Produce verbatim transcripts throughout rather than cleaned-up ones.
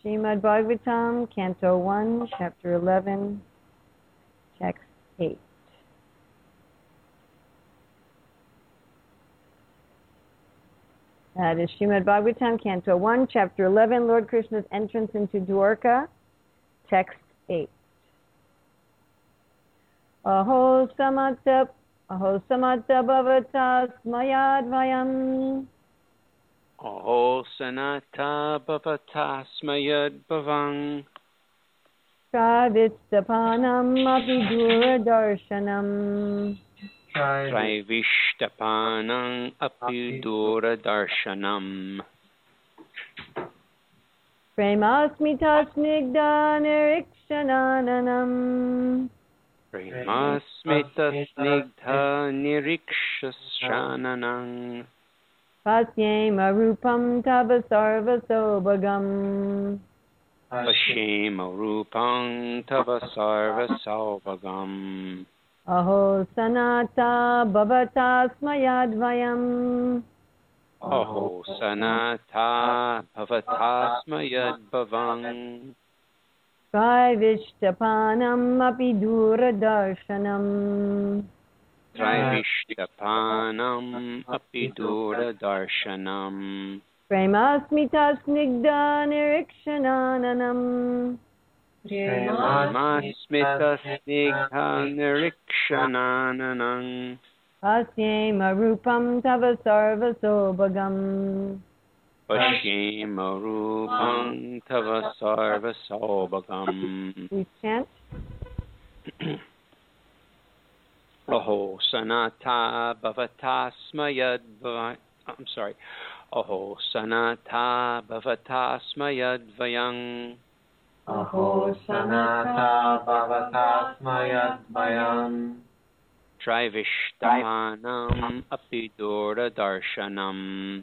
Srimad Bhagavatam, Canto one, Chapter eleven, Text eight. That is Srimad Bhagavatam, Canto one, Chapter eleven, Lord Krishna's entrance into Dwarka, Text eight. Aho samatta, aho samatta bhavatas mayadvayam. Aho sanata bhavatasmayad bhavang. Trivishtapanam api duradarshanam. Trivishtapanam api duradarshanam. Premasmita snigdha nirikshananam. Premasmita snigdha nirikshashananam. Pasyema rupam tava sarvasobhagam. Pashyema rupam tava sarvasobhagam. Aho sanata bhavatasmayadvayam. Aho sanata bhavatasmayad bhavang. Trivishtapanam api duradarshanam. Trivishtapanam api duradarshanam. Premasmita snigdha nirikshananam. Premasmita snigdha nirikshananam. Pasyema rupam tava sarvasobhagam. Pashyema rupam tava sarvasobhagam. Please chant. Aho sanata bhavatasmayad bhavang. I'm sorry. Aho sanata bhavatasmayad vayang. Aho sanata bhavatasmayad vayang. Trivishtapanam api duradarshanam.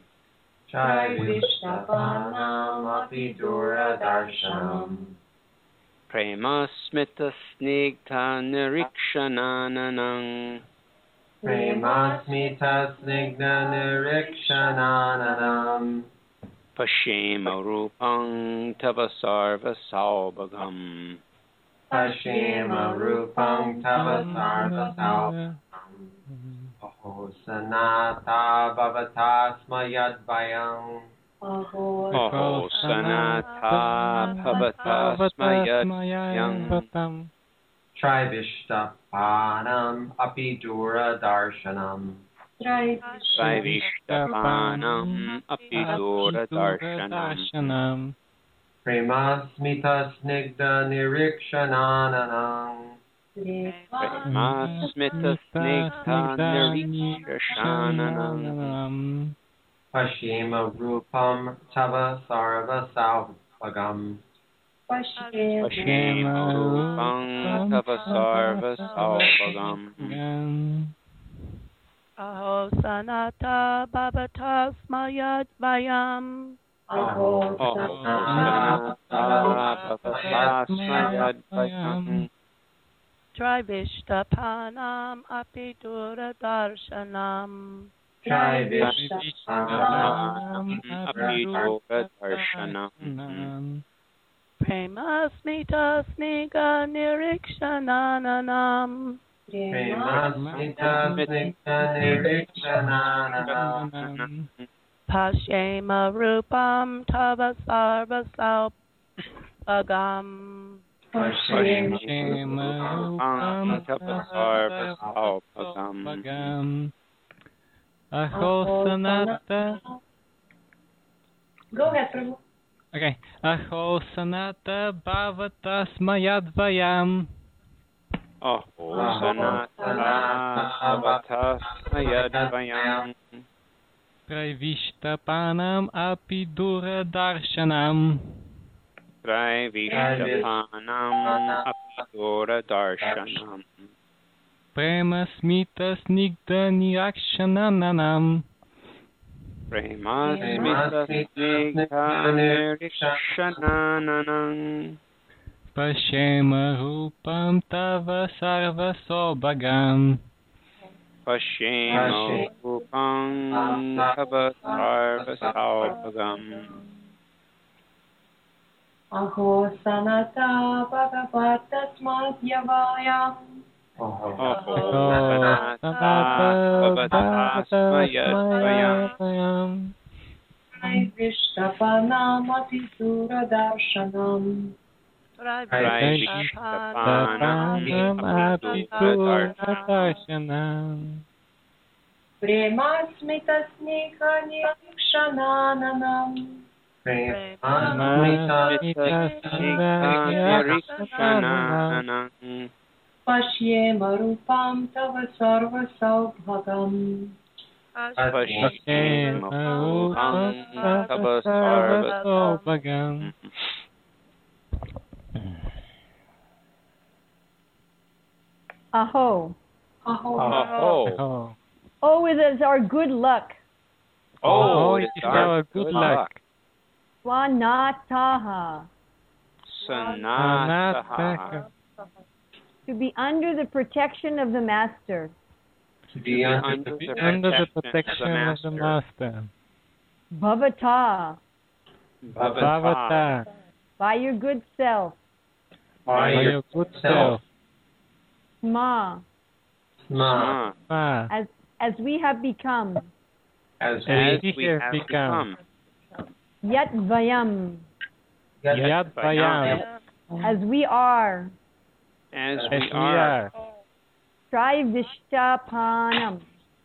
Trivishtapanam api duradarshanam. Premasmita snigdha nirikshananam. Premasmita snigdha nirikshananam. Pashyema rupam tava sarvasobhagam. Pashyema rupam tava sarvasobhagam. Aho sanata bhavatasmayad vayang. Aho sanata bhavatasmayad vayang. Trivishtapanam api duradarshanam. Trivishtapanam api duradarshanam. Premasmita snigdha nirikshananam. Premasmita snigdha nirikshananam. Pashyema rupam tava sarvasobhagam. Pashyema rupam tava sarvasobhagam. Aho sanata bhavatasmayad vayam. Aho sanata bhavatasmayad vayam. Trivishtapanam api duradarshanam. Trivishtapanam api duradarshanam. Premasmita snigdha nirikshananam. Premasmita snigdha nirikshananam. Pashyema rupam tava sarvasobhagam. Pashyema rupam tava sarvasobhagam. Aho sanata. Go ahead, Prabhu. Okay. Aho sanata bhavatasmayad vayam. Aho sanata bhavatasmayad vayam. Trivishtapanam api duradarshanam. Trivishtapanam api duradarshanam. Premasmita snigdha nirikshananam. Premasmita snigdha nirikshananam. Pashyema rupam tava sarvasobhagam. Pashyema rupam tava sarvasobhagam. Aho. Aho sanata bhagavatasmat yavayam. Aho. Aho sanata bhagavatasmayadvayam. Vishtapanamati suradarshanam. Traivishtapanam apitudarshanam. Premasmita sneha nikshananam. Prema Pashyema rupam tava sarva saubhagam. Aho. Aho. Aho. Oh, it is our good luck. Oh, Oh, it it is is our our good luck. Swanataha. Sanataha. To be under the protection of the Master. To be under Under the the Under the protection protection of the Master. Bhavata. Bhavata. Bhavata. By your good self. by By your your good self. self. Ma. Sma. Ma. As, as we have become. As As we we have have become. become. Yat Vayam. Yad Vayam. As we are. As As we we are. are. Trivishtapanam.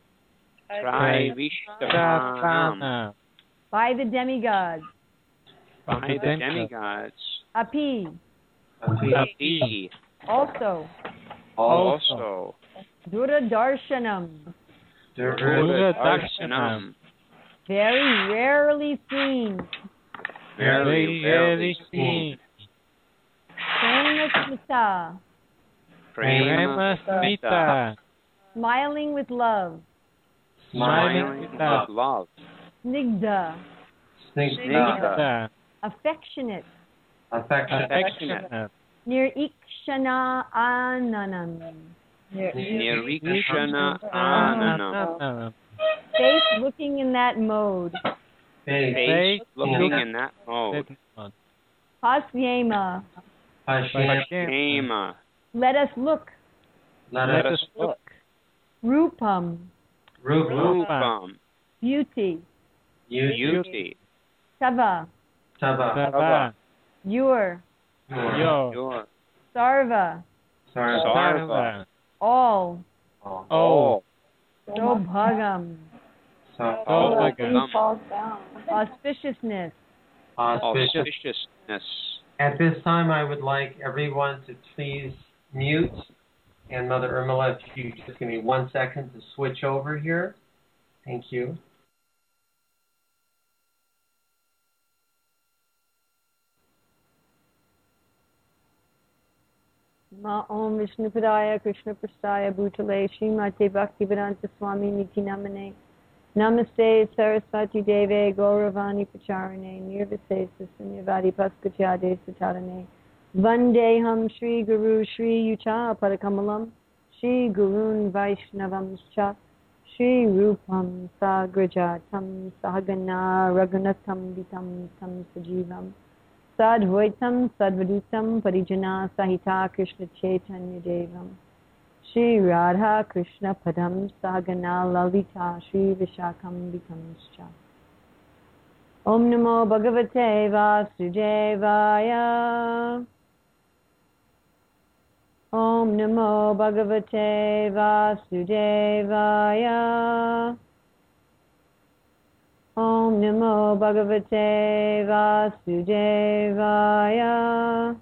Trivishtapanam. Shapana. By the demigods. By the demigods. Api. Api. Api. Also. Also. Duradarshanam. Durga. Darshanam. Very rarely seen. Very rarely seen. Premasmita. Prema Smita. Smiling with love. Smiling with love. Snigdha. Snigdha. Snigdha. Affectionate. Affectionate. Affectionate. Near Ikshana Ananam. Nirikshana Ananam. Face looking in that mode. Faith. Face looking in that mode. Pasyema. Hashem. Shema. Let us look. Let Let us us look. Rupam. Rupa. Rupam. Beauty. Beauty. Tava. Tava. Sava. Your. Yo. Your. Sarva. Sarva. Sarva. All. All. Sobhagam. Sarva. Sobhagam. Auspiciousness. Auspicious. Auspiciousness. At this time, I would like everyone to please mute. And Mother Urmila, if you just give me one second to switch over here. Thank you. Ma Om Vishnupadaya Krishna Prasthaya Bhutale Srimate Bhaktivedanta Swami Niti Namane Namaste Saraswati Deve Gauravani Pacharane Nirvase Sanyavadi Paskachade Satarane Vandeham Shri Guru Shri Yucha Padakamalam Shri Gurun Vaishnavam Cha Shri Rupam Sagrajatam Sahagana Raghunatham Vitam Tam Sajivam Sadvaitam Sadvadutam Parijana Sahita Krishna Chaitanya Devam Shri Radha Krishna Padam Sahagana Lalita Shri Vishakam Vitamscha Om Namo Bhagavate Vasudevaya Om Namo Bhagavate Vasudevaya Om Namo Bhagavate Vasudevaya.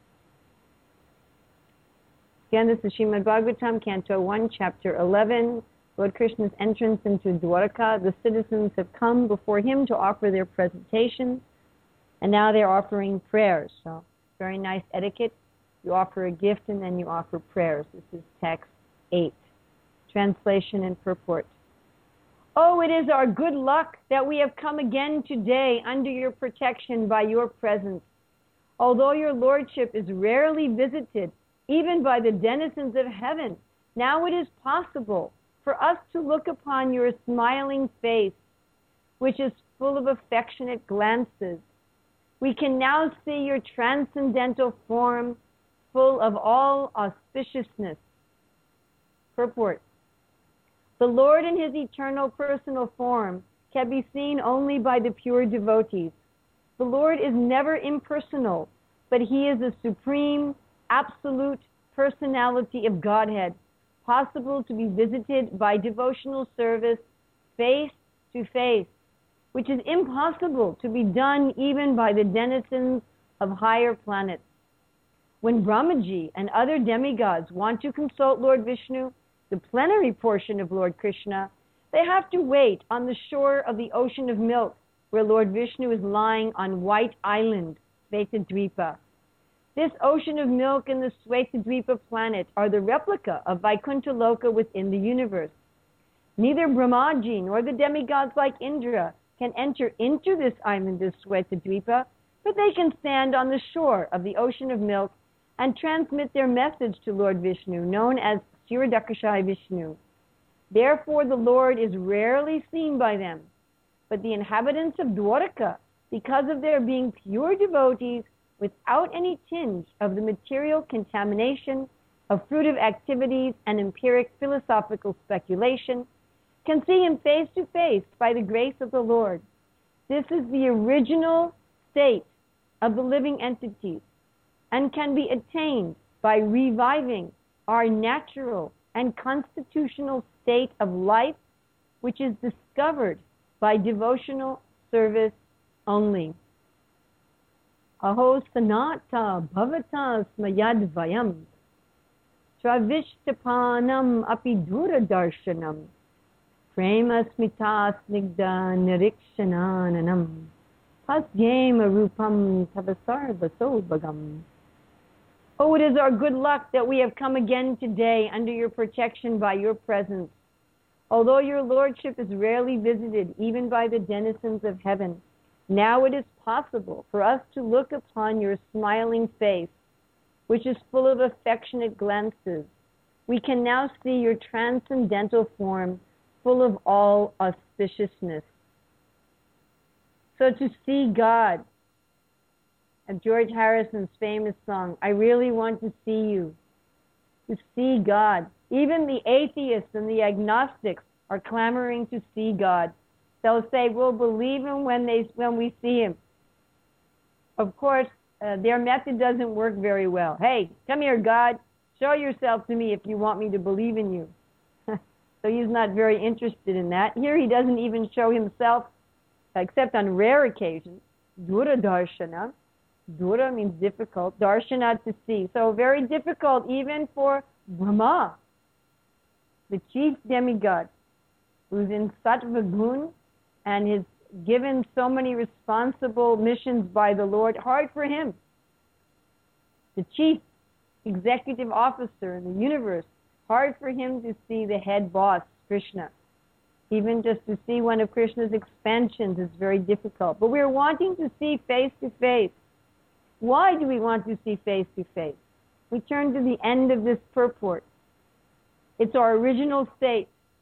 Again, this is Srimad Bhagavatam, Canto one, Chapter eleven, Lord Krishna's entrance into Dwarka. The citizens have come before him to offer their presentations, and now they're offering prayers. So, very nice etiquette. You offer a gift and then you offer prayers. This is text eight. Translation and purport. Oh, it is our good luck that we have come again today under your protection by your presence. Although your lordship is rarely visited, even by the denizens of heaven, now it is possible for us to look upon your smiling face, which is full of affectionate glances, We can now see your transcendental form full of all auspiciousness. Purport. The Lord in his eternal personal form can be seen only by the pure devotees. The Lord is never impersonal, but he is a supreme, absolute personality of Godhead, possible to be visited by devotional service face to face, which is impossible to be done even by the denizens of higher planets. When Brahmaji and other demigods want to consult Lord Vishnu, the plenary portion of Lord Krishna, they have to wait on the shore of the ocean of milk, where Lord Vishnu is lying on White Island, Svetadvipa. This ocean of milk and the Svetadvipa planet are the replica of Vaikuntha Loka within the universe. Neither Brahmaji nor the demigods like Indra can enter into this island of Svetadvipa, but they can stand on the shore of the ocean of milk and transmit their message to Lord Vishnu, known as Kshirodakashayi Vishnu. Therefore, the Lord is rarely seen by them. But the inhabitants of Dwaraka, because of their being pure devotees without any tinge of the material contamination of fruitive activities and empiric philosophical speculation, can see him face to face by the grace of the Lord. This is the original state of the living entities and can be attained by reviving our natural and constitutional state of life, which is discovered by devotional service only. Aho sanata bhavata smayad vayam travishtapanam api dura darshanam prema smita snigda nirikshananam pasyema rupam tavasarva sobhagam. Oh, it is our good luck that we have come again today under your protection by your presence. Although your lordship is rarely visited even by the denizens of heaven, now it is possible for us to look upon your smiling face, which is full of affectionate glances. We can now see your transcendental form full of all auspiciousness. So to see God, of George Harrison's famous song, I really want to see you, to see God. Even the atheists and the agnostics are clamoring to see God. They'll say, we'll believe him when, they, when we see him. Of course, uh, their method doesn't work very well. Hey, come here, God. Show yourself to me if you want me to believe in you. So he's not very interested in that. Here he doesn't even show himself, except on rare occasions. Dura darshana. Dura means difficult. Darshana, to see. So very difficult even for Brahma, the chief demigod, who's in Sattva Gun and is given so many responsible missions by the Lord. Hard for him, the chief executive officer in the universe, hard for him to see the head boss, Krishna. Even just to see one of Krishna's expansions is very difficult. But we're wanting to see face to face. Why do we want to see face to face? We turn to the end of this purport. It's our original state,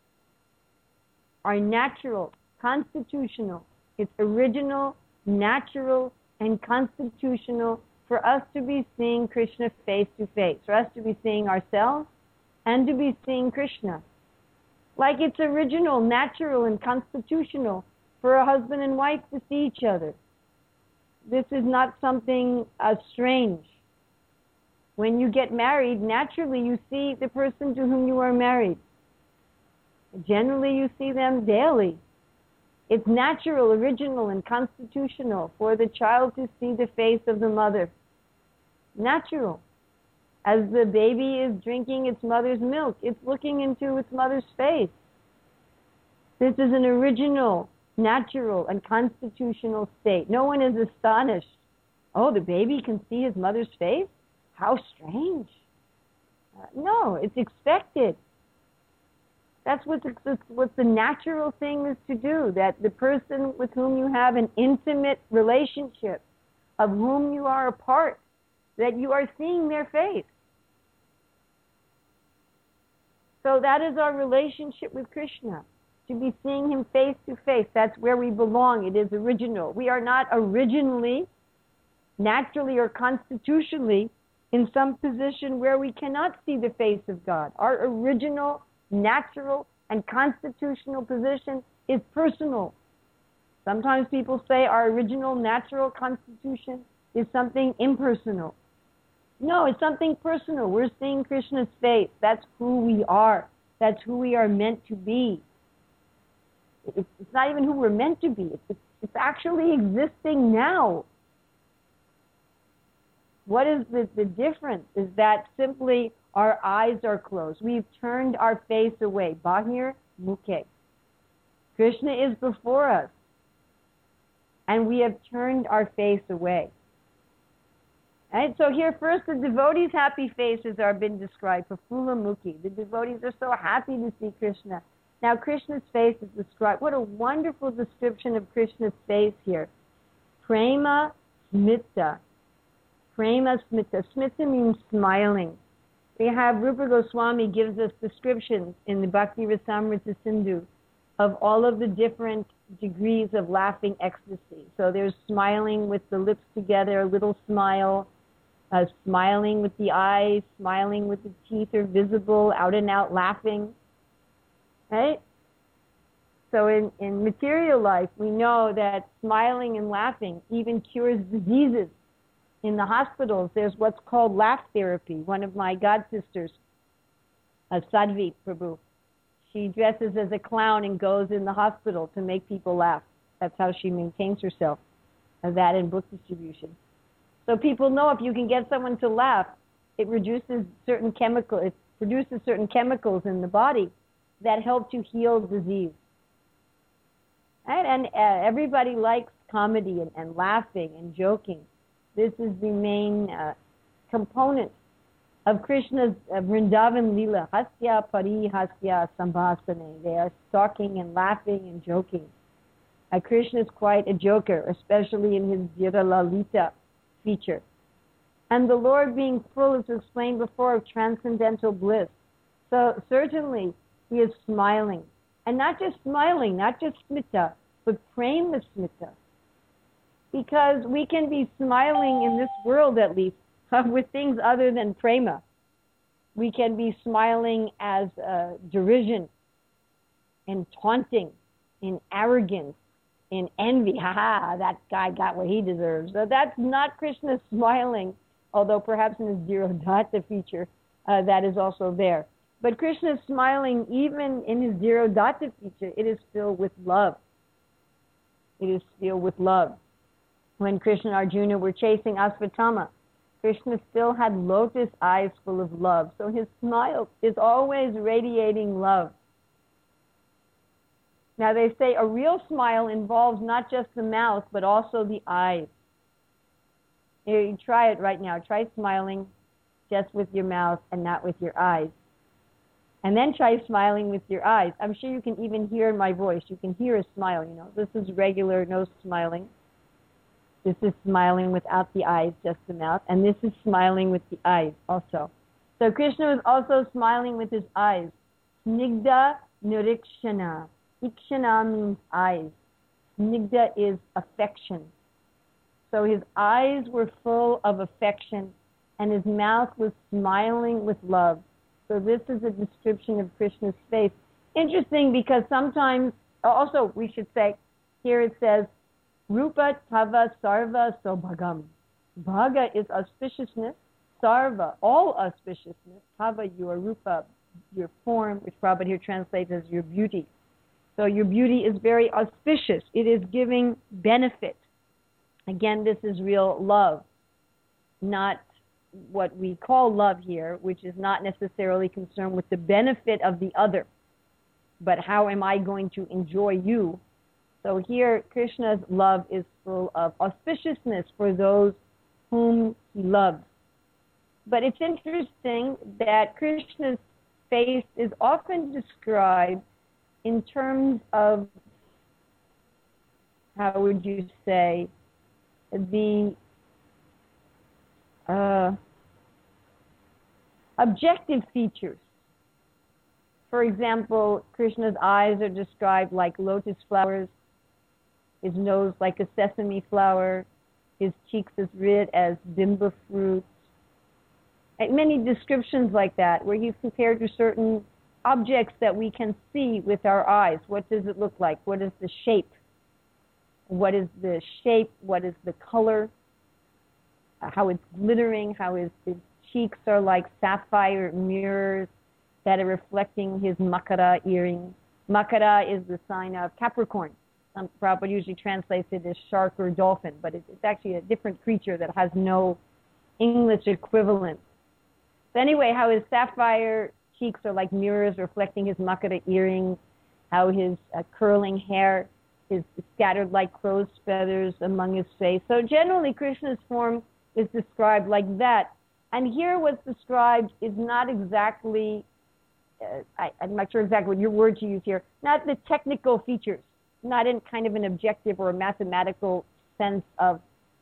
our natural, constitutional. It's original, natural, and constitutional for us to be seeing Krishna face to face, for us to be seeing ourselves and to be seeing Krishna. Like it's original, natural, and constitutional for a husband and wife to see each other. This is not something uh, strange. When you get married, naturally you see the person to whom you are married. Generally you see them daily. It's natural, original, and constitutional for the child to see the face of the mother. Natural. As the baby is drinking its mother's milk, it's looking into its mother's face. This is an original, natural, and constitutional state. No one is astonished. Oh, the baby can see his mother's face? How strange. Uh, no, it's expected. That's what the, what the natural thing is to do, that the person with whom you have an intimate relationship, of whom you are a part, that you are seeing their face. So that is our relationship with Krishna, to be seeing him face to face. That's where we belong. It is original. We are not originally naturally or constitutionally in some position where we cannot see the face of God. Our original, natural, and constitutional position is personal. Sometimes people say our original natural constitution is something impersonal. No, it's something personal. We're seeing Krishna's face. That's who we are. That's who we are meant to be. It's, it's not even who we're meant to be. It's, it's actually existing now. What is the, the difference? Is that simply our eyes are closed. We've turned our face away. Bahir Mukhe. Krishna is before us. And we have turned our face away. Right? So here first the devotees' happy faces are been described. Prafula Mukhi. The devotees are so happy to see Krishna. Now Krishna's face is described. What a wonderful description of Krishna's face here. Prema Smita. Prema Smita. Smita means smiling. We have Rupa Goswami gives us descriptions in the Bhakti Rasamrita Sindhu of all of the different degrees of laughing ecstasy. So there's smiling with the lips together, a little smile, uh, smiling with the eyes, smiling with the teeth are visible, out and out laughing. Right? So in, in material life, we know that smiling and laughing even cures diseases. In the hospitals, there's what's called laugh therapy. One of my god sisters, uh, Sadhvi Prabhu, she dresses as a clown and goes in the hospital to make people laugh. That's how she maintains herself. Uh, that in book distribution. So people know if you can get someone to laugh, it reduces certain chemical, it produces certain chemicals in the body that help to heal disease. Right? And uh, everybody likes comedy and, and laughing and joking. This is the main uh, component of Krishna's uh, Vrindavan Leela. Hasya Pari Hasya Sambhasane. They are talking and laughing and joking. Uh, Krishna is quite a joker, especially in his Viralalita feature. And the Lord being full, as explained before, of transcendental bliss. So certainly he is smiling. And not just smiling, not just smita, but prema smita. Because we can be smiling in this world, at least, with things other than prema. We can be smiling as uh, derision, in taunting, in arrogance, in envy. Ha ha, that guy got what he deserves. So that's not Krishna smiling, although perhaps in his Dhirodhata feature, uh, that is also there. But Krishna is smiling even in his Dhirodhata feature. It is filled with love. It is filled with love. When Krishna and Arjuna were chasing Asvatthama, Krishna still had lotus eyes full of love. So his smile is always radiating love. Now they say a real smile involves not just the mouth, but also the eyes. Here, you try it right now. Try smiling just with your mouth and not with your eyes. And then try smiling with your eyes. I'm sure you can even hear in my voice. You can hear a smile, you know. This is regular, no smiling. This is smiling without the eyes, just the mouth. And this is smiling with the eyes also. So Krishna was also smiling with his eyes. Snigdha nirikshana. Ikshana means eyes. Snigdha is affection. So his eyes were full of affection and his mouth was smiling with love. So this is a description of Krishna's face. Interesting because sometimes, also we should say, here it says, Rupa Tava Sarva Sobhagam. Bhaga is auspiciousness. Sarva, all auspiciousness. Tava, your Rupa, your form, which Prabhupada here translates as your beauty. So your beauty is very auspicious. It is giving benefit. Again, this is real love, not what we call love here, which is not necessarily concerned with the benefit of the other, but how am I going to enjoy you? So here, Krishna's love is full of auspiciousness for those whom he loves. But it's interesting that Krishna's face is often described in terms of, how would you say, the uh, objective features. For example, Krishna's eyes are described like lotus flowers, his nose like a sesame flower, his cheeks as red as bimba fruit. And many descriptions like that, where he's compared to certain objects that we can see with our eyes. What does it look like? What is the shape? What is the shape? What is the color? Uh, how it's glittering? How his, his cheeks are like sapphire mirrors that are reflecting his makara earrings. Makara is the sign of Capricorn. Some Prabhupada usually translates it as shark or dolphin, but it, it's actually a different creature that has no English equivalent. So anyway, how his sapphire cheeks are like mirrors reflecting his makara earrings, how his uh, curling hair is scattered like crow's feathers among his face. So generally, Krishna's form is described like that. And here what's described is not exactly, uh, I, I'm not sure exactly what your word to use here, not the technical features, not in kind of an objective or a mathematical sense of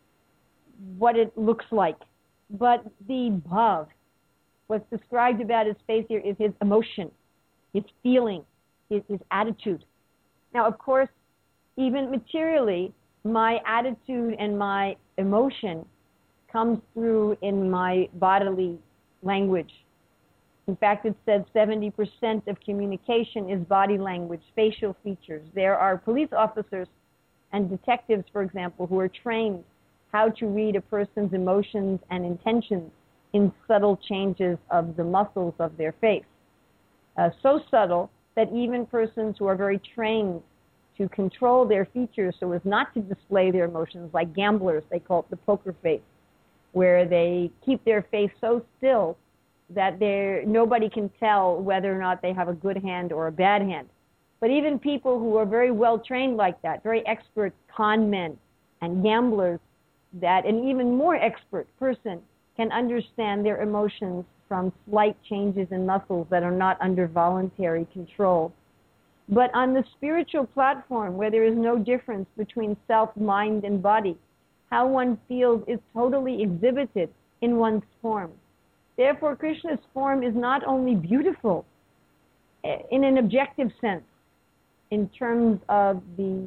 what it looks like, but the bhav. What's described about his face here is his emotion, his feeling, his, his attitude. Now, of course, even materially, my attitude and my emotion comes through in my bodily language. In fact, it said seventy percent of communication is body language, facial features. There are police officers and detectives, for example, who are trained how to read a person's emotions and intentions in subtle changes of the muscles of their face. Uh, so subtle that even persons who are very trained to control their features so as not to display their emotions, like gamblers, they call it the poker face, where they keep their face so still that they're, nobody can tell whether or not they have a good hand or a bad hand. But even people who are very well trained like that, very expert con men and gamblers, that an even more expert person can understand their emotions from slight changes in muscles that are not under voluntary control. But on the spiritual platform, where there is no difference between self, mind, and body, how one feels is totally exhibited in one's form. Therefore, Krishna's form is not only beautiful in an objective sense, in terms of the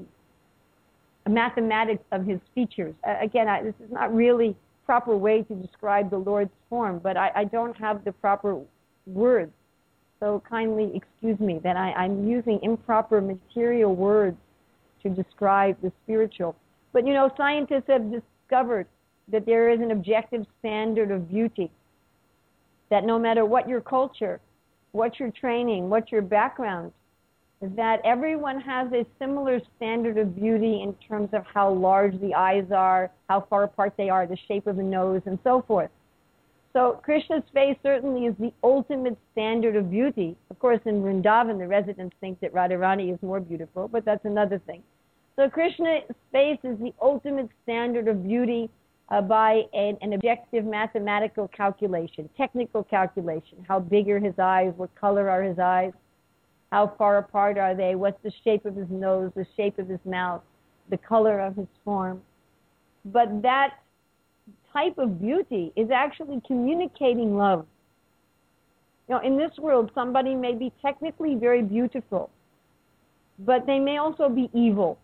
mathematics of his features. Again, I, this is not really proper way to describe the Lord's form, but I, I don't have the proper words. So kindly excuse me that I, I'm using improper material words to describe the spiritual. But you know, scientists have discovered that there is an objective standard of beauty, that no matter what your culture, what your training, what your background, that everyone has a similar standard of beauty in terms of how large the eyes are, how far apart they are, the shape of the nose, and so forth. So Krishna's face certainly is the ultimate standard of beauty. Of course, in Vrindavan, the residents think that Radharani is more beautiful, but that's another thing. So Krishna's face is the ultimate standard of beauty uh, by an, an objective mathematical calculation, technical calculation. How big are his eyes? What color are his eyes? How far apart are they? What's the shape of his nose, the shape of his mouth, the color of his form? But that type of beauty is actually communicating love. You know, in this world, somebody may be technically very beautiful, but they may also be evil.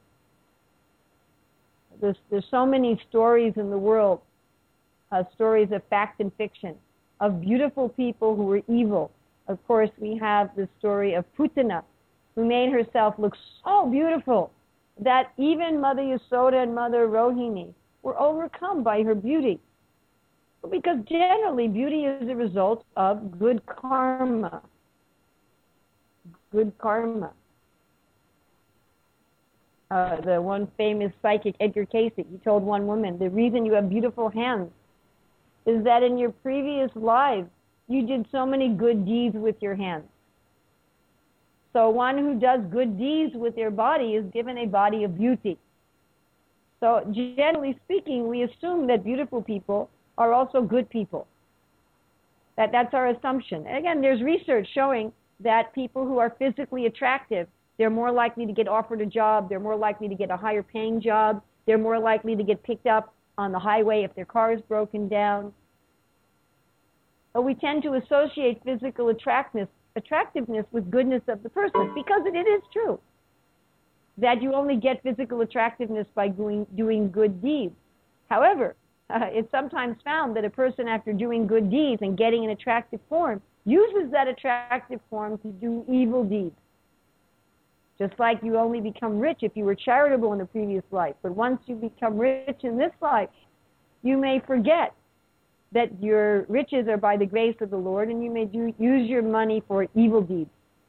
There's, there's so many stories in the world, uh, stories of fact and fiction, of beautiful people who were evil. Of course, we have the story of Putana, who made herself look so beautiful that even Mother Yasoda and Mother Rohini were overcome by her beauty. Because generally, beauty is a result of good karma. Good karma. Uh, the one famous psychic, Edgar Cayce, he told one woman, the reason you have beautiful hands is that in your previous lives, you did so many good deeds with your hands. So one who does good deeds with their body is given a body of beauty. So generally speaking, we assume that beautiful people are also good people. That, that's our assumption. And again, there's research showing that people who are physically attractive, they're more likely to get offered a job, they're more likely to get a higher paying job, they're more likely to get picked up on the highway if their car is broken down. But we tend to associate physical attractiveness, attractiveness with goodness of the person, because it, it is true that you only get physical attractiveness by doing, doing good deeds. However, uh, it's sometimes found that a person, after doing good deeds and getting an attractive form, uses that attractive form to do evil deeds. Just like you only become rich if you were charitable in a previous life. But once you become rich in this life, you may forget that your riches are by the grace of the Lord, and you may do, use your money for evil deeds.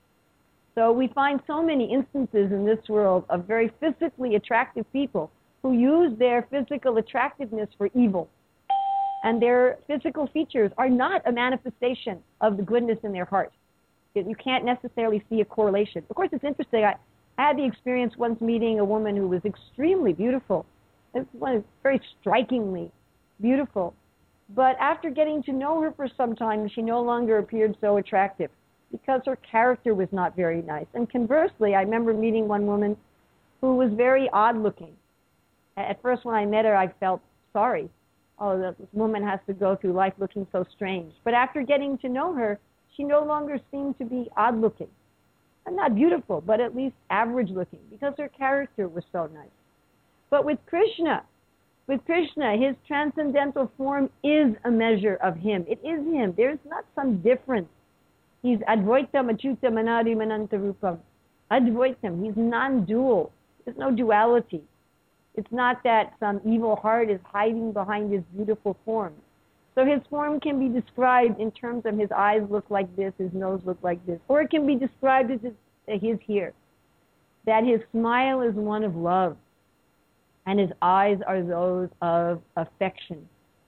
So we find so many instances in this world of very physically attractive people who use their physical attractiveness for evil. And their physical features are not a manifestation of the goodness in their heart. You can't necessarily see a correlation. Of course, it's interesting. I, I had the experience once meeting a woman who was extremely beautiful. It was very strikingly beautiful. But after getting to know her for some time, she no longer appeared so attractive because her character was not very nice. And conversely, I remember meeting one woman who was very odd-looking. At first, when I met her, I felt sorry. Oh, this woman has to go through life looking so strange. But after getting to know her, she no longer seemed to be odd-looking. And not beautiful, but at least average-looking, because her character was so nice. But with Krishna, with Krishna, his transcendental form is a measure of him. It is him. There's not some difference. He's Advaitam, Achyutam, Anadim, Anantarupam. Advaitam. He's non-dual. There's no duality. It's not that some evil heart is hiding behind his beautiful form. So his form can be described in terms of his eyes look like this, his nose look like this. Or it can be described as his here. That his smile is one of love. And his eyes are those of affection.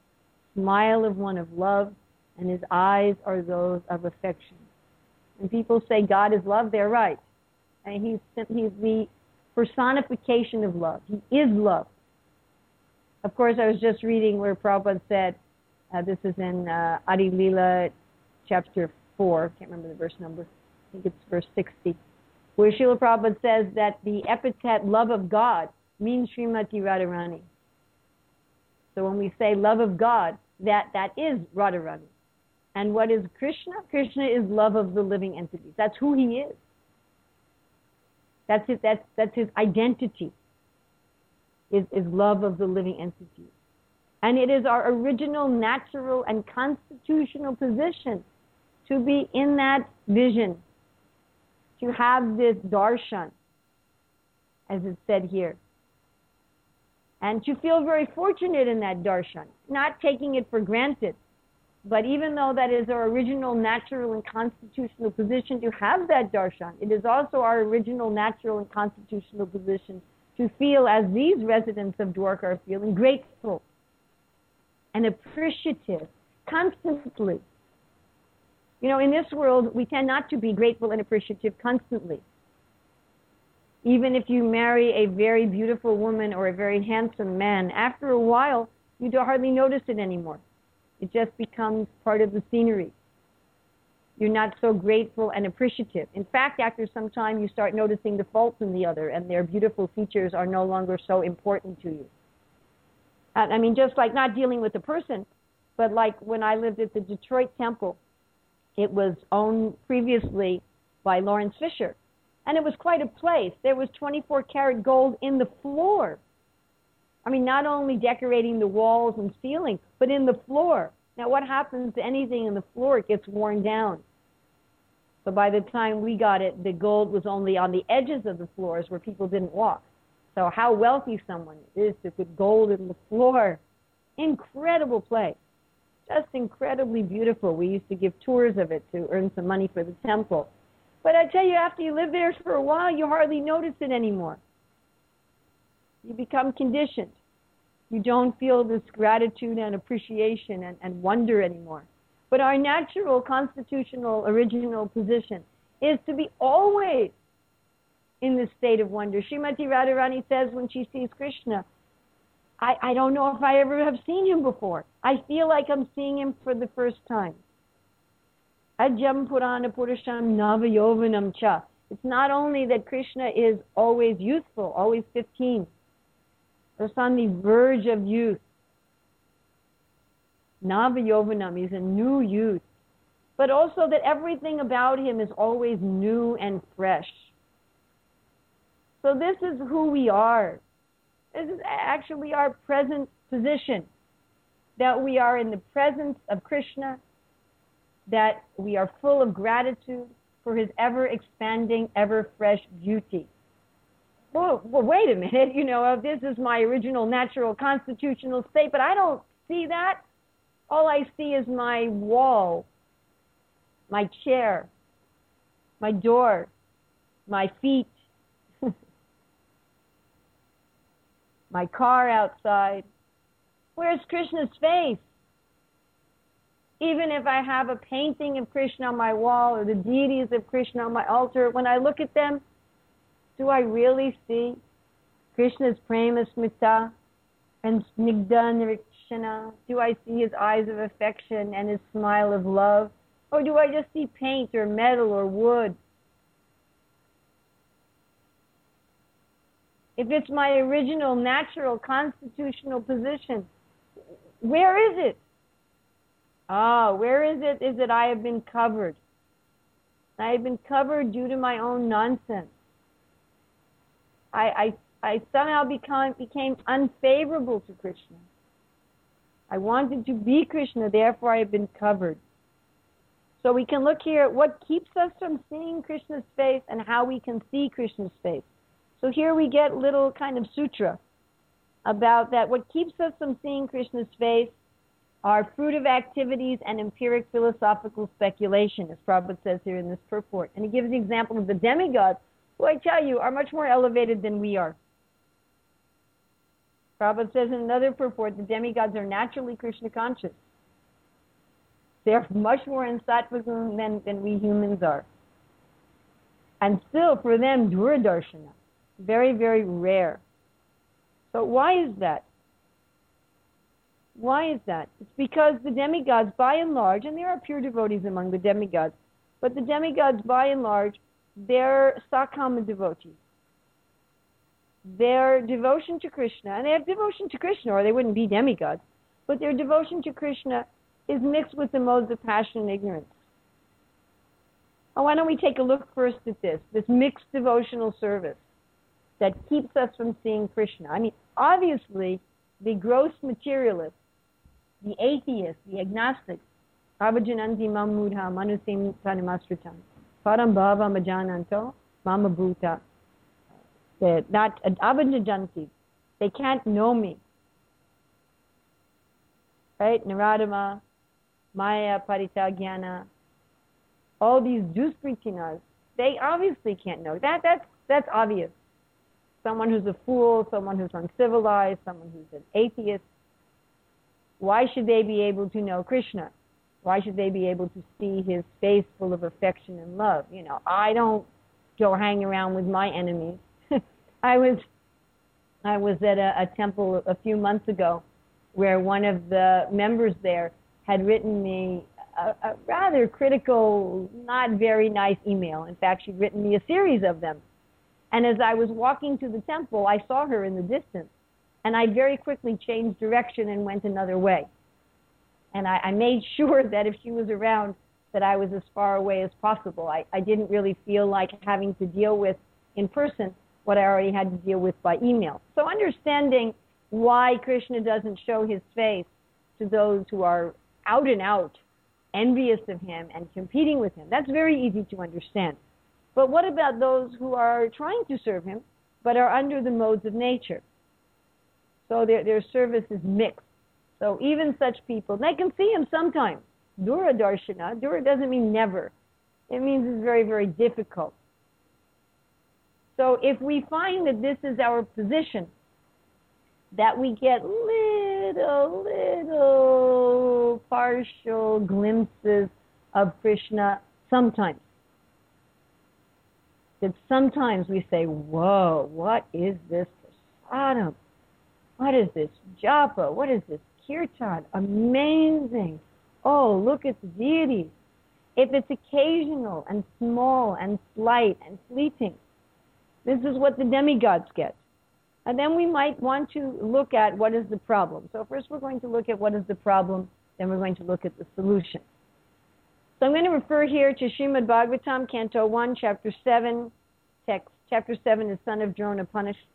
Smile of one of love, and his eyes are those of affection. When people say God is love, they're right. And he's, he's the personification of love. He is love. Of course, I was just reading where Prabhupada said, uh, this is in uh, Adi Leela, chapter four, I can't remember the verse number, I think it's verse sixty, where Srila Prabhupada says that the epithet love of God means Srimati Radharani. So when we say love of God, that, that is Radharani. And what is Krishna? Krishna is love of the living entities. That's who he is. That's his, that's, that's his identity, is, is love of the living entities. And it is our original, natural, and constitutional position to be in that vision, to have this darshan, as it's said here. And to feel very fortunate in that darshan, not taking it for granted. But even though that is our original, natural, and constitutional position to have that darshan, it is also our original, natural, and constitutional position to feel, as these residents of Dwarka are feeling, grateful and appreciative constantly. You know, in this world, we tend not to be grateful and appreciative constantly. Even if you marry a very beautiful woman or a very handsome man, after a while, you don't hardly notice it anymore. It just becomes part of the scenery. You're not so grateful and appreciative. In fact, after some time, you start noticing the faults in the other, and their beautiful features are no longer so important to you. I mean, just like not dealing with the person, but like when I lived at the Detroit Temple, it was owned previously by Lawrence Fisher. And it was quite a place. There was twenty-four karat gold in the floor. I mean, not only decorating the walls and ceiling, but in the floor. Now, what happens to anything in the floor? It gets worn down. So by the time we got it, the gold was only on the edges of the floors where people didn't walk. So how wealthy someone is to put gold in the floor. Incredible place. Just incredibly beautiful. We used to give tours of it to earn some money for the temple. But I tell you, after you live there for a while, you hardly notice it anymore. You become conditioned. You don't feel this gratitude and appreciation and, and wonder anymore. But our natural, constitutional, original position is to be always in this state of wonder. Srimati Radharani says when she sees Krishna, I, I don't know if I ever have seen him before. I feel like I'm seeing him for the first time. Ajam Purana Purusham Navayovanam Cha. It's not only that Krishna is always youthful, always fifteen. It's on the verge of youth. Navayovanam is a new youth. But also that everything about him is always new and fresh. So this is who we are. This is actually our present position, that we are in the presence of Krishna, that we are full of gratitude for his ever-expanding, ever-fresh beauty. Well, well, wait a minute, you know, this is my original natural constitutional state, but I don't see that. All I see is my wall, my chair, my door, my feet, my car outside. Where's Krishna's face? Even if I have a painting of Krishna on my wall or the deities of Krishna on my altar, when I look at them, do I really see Krishna's prema smita and snigdha nirikshana? Do I see his eyes of affection and his smile of love? Or do I just see paint or metal or wood? If it's my original, natural, constitutional position, where is it? Ah, where is it? Is that I have been covered. I have been covered due to my own nonsense. I, I, I somehow become, became unfavorable to Krishna. I wanted to be Krishna, therefore I have been covered. So we can look here at what keeps us from seeing Krishna's face and how we can see Krishna's face. So here we get little kind of sutra about that. What keeps us from seeing Krishna's face are fruitive activities and empiric philosophical speculation, as Prabhupada says here in this purport. And he gives the example of the demigods, who I tell you are much more elevated than we are. Prabhupada says in another purport, the demigods are naturally Krishna conscious. They're much more in sattva than, than we humans are. And still, for them, duradarshana, very, very rare. So why is that? Why is that? It's because the demigods, by and large, and there are pure devotees among the demigods, but the demigods, by and large, they're sakama devotees. Their devotion to Krishna, and they have devotion to Krishna, or they wouldn't be demigods, but their devotion to Krishna is mixed with the modes of passion and ignorance. Well, why don't we take a look first at this, this mixed devotional service that keeps us from seeing Krishna. I mean, obviously, the gross materialist, the atheist, the agnostic, avajananti mam mudha manusim tanimasritam, param bhava majananto mama bhuta. They're not avajananti. They can't know me. Right? Naradama, Maya, Paritagyana, all these duspritinas, they obviously can't know. That that's that's obvious. Someone who's a fool, someone who's uncivilized, someone who's an atheist, why should they be able to know Krishna? Why should they be able to see his face full of affection and love? You know, I don't go hang around with my enemies. I was I was at a, a temple a few months ago where one of the members there had written me a, a rather critical, not very nice email. In fact, she'd written me a series of them. And as I was walking to the temple, I saw her in the distance. And I very quickly changed direction and went another way. And I, I made sure that if she was around, that I was as far away as possible. I, I didn't really feel like having to deal with in person what I already had to deal with by email. So understanding why Krishna doesn't show his face to those who are out and out envious of him and competing with him, that's very easy to understand. But what about those who are trying to serve him but are under the modes of nature? So their, their service is mixed. So even such people, they can see him sometimes. Dura darshana, dura doesn't mean never. It means it's very, very difficult. So if we find that this is our position, that we get little, little partial glimpses of Krishna sometimes, that sometimes we say, whoa, what is this prasadam? What is this japa? What is this kirtan? Amazing. Oh, look at the deities. If it's occasional and small and slight and fleeting, this is what the demigods get. And then we might want to look at what is the problem. So first we're going to look at what is the problem, then we're going to look at the solution. So I'm going to refer here to Srimad Bhagavatam, Canto one, Chapter seven, text. Chapter seven is Son of Drona Punished.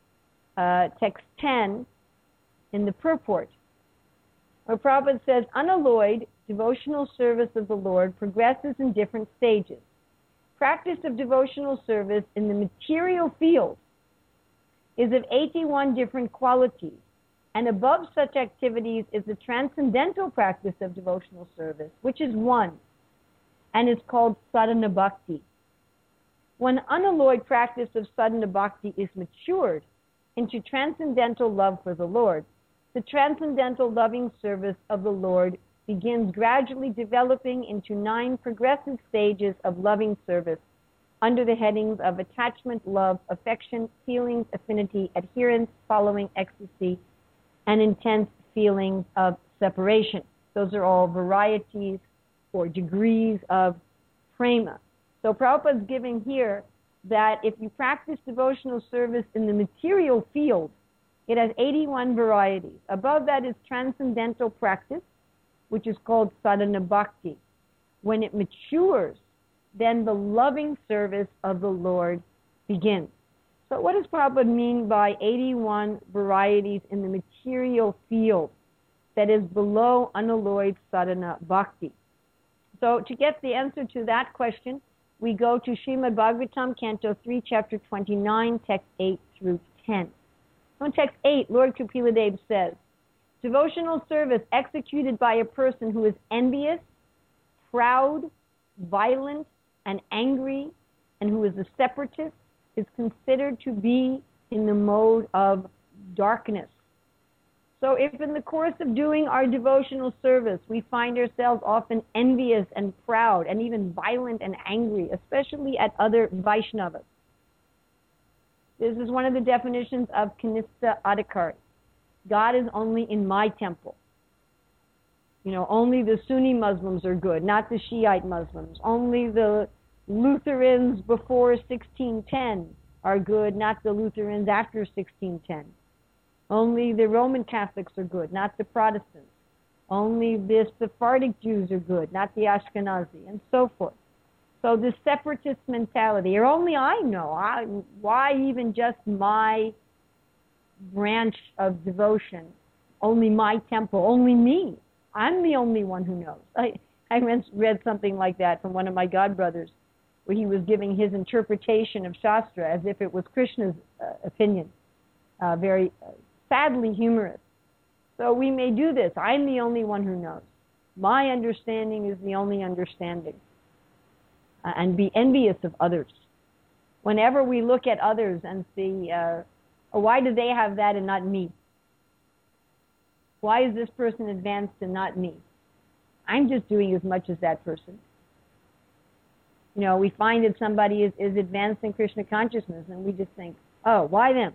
uh, text ten in the purport, where Prabhupada says, unalloyed devotional service of the Lord progresses in different stages. Practice of devotional service in the material field is of eighty-one different qualities, and above such activities is the transcendental practice of devotional service, which is one, and is called sadhana bhakti. When unalloyed practice of sadhana bhakti is matured into transcendental love for the Lord, the transcendental loving service of the Lord begins gradually developing into nine progressive stages of loving service under the headings of attachment, love, affection, feelings, affinity, adherence, following, ecstasy, and intense feelings of separation. Those are all varieties or degrees of prema. So Prabhupada's giving here that if you practice devotional service in the material field, it has eighty-one varieties. Above that is transcendental practice, which is called sadhana bhakti. When it matures, then the loving service of the Lord begins. So what does Prabhupada mean by eighty-one varieties in the material field that is below unalloyed sadhana bhakti? So to get the answer to that question, we go to Srimad Bhagavatam, Canto three, Chapter twenty-nine, Text eight through ten. So in Text eight, Lord Kapila says, devotional service executed by a person who is envious, proud, violent, and angry, and who is a separatist, is considered to be in the mode of darkness. So if in the course of doing our devotional service we find ourselves often envious and proud and even violent and angry, especially at other Vaishnavas, this is one of the definitions of Kanistha Adhikari. God is only in my temple. You know, only the Sunni Muslims are good, not the Shiite Muslims. Only the Lutherans before sixteen ten are good, not the Lutherans after sixteen ten. Only the Roman Catholics are good, not the Protestants. Only the Sephardic Jews are good, not the Ashkenazi, and so forth. So the separatist mentality, or only I know, I, why even just my branch of devotion, only my temple, only me. I'm the only one who knows. I, I read something like that from one of my godbrothers, where he was giving his interpretation of Shastra as if it was Krishna's uh, opinion. Uh, very uh, sadly humorous. So we may do this. I'm the only one who knows. My understanding is the only understanding. Uh, and be envious of others. Whenever we look at others and see, uh, oh, why do they have that and not me? Why is this person advanced and not me? I'm just doing as much as that person. You know, we find that somebody is, is advanced in Krishna consciousness, and we just think, oh, why them?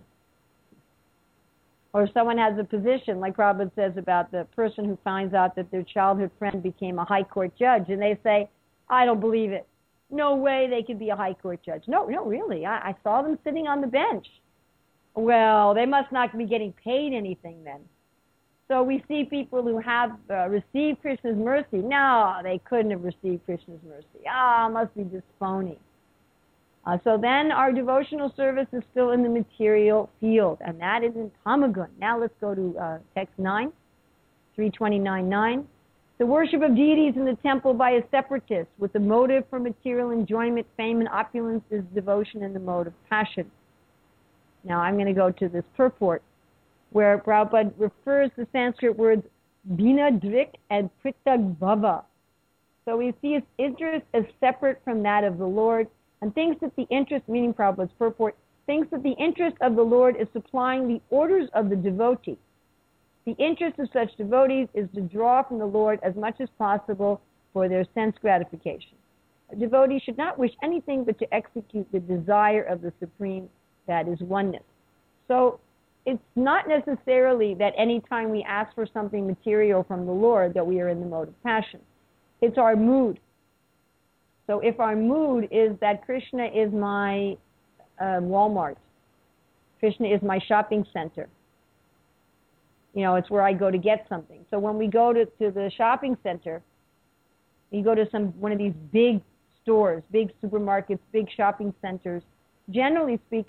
Or someone has a position, like Prabhupada says about the person who finds out that their childhood friend became a high court judge, and they say, I don't believe it. No way they could be a high court judge. No, no, really. I, I saw them sitting on the bench. Well, they must not be getting paid anything then. So we see people who have uh, received Krishna's mercy. No, they couldn't have received Krishna's mercy. Ah, must be just phony. Uh, so then our devotional service is still in the material field, and that is in Tamagun. Now let's go to uh, text nine, three twenty-nine nine. The worship of deities in the temple by a separatist with the motive for material enjoyment, fame, and opulence is devotion in the mode of passion. Now I'm going to go to this purport, where Prabhupada refers the Sanskrit words bina drik and pritag bhava. So we see his interest as separate from that of the Lord, and thinks that the interest, meaning Prabhupada's purport, thinks that the interest of the Lord is supplying the orders of the devotee. The interest of such devotees is to draw from the Lord as much as possible for their sense gratification. A devotee should not wish anything but to execute the desire of the Supreme, that is oneness. So it's not necessarily that any time we ask for something material from the Lord that we are in the mode of passion. It's our mood. So if our mood is that Krishna is my uh, Walmart, Krishna is my shopping center, you know, it's where I go to get something. So when we go to, to the shopping center, you go to some one of these big stores, big supermarkets, big shopping centers, generally speaking,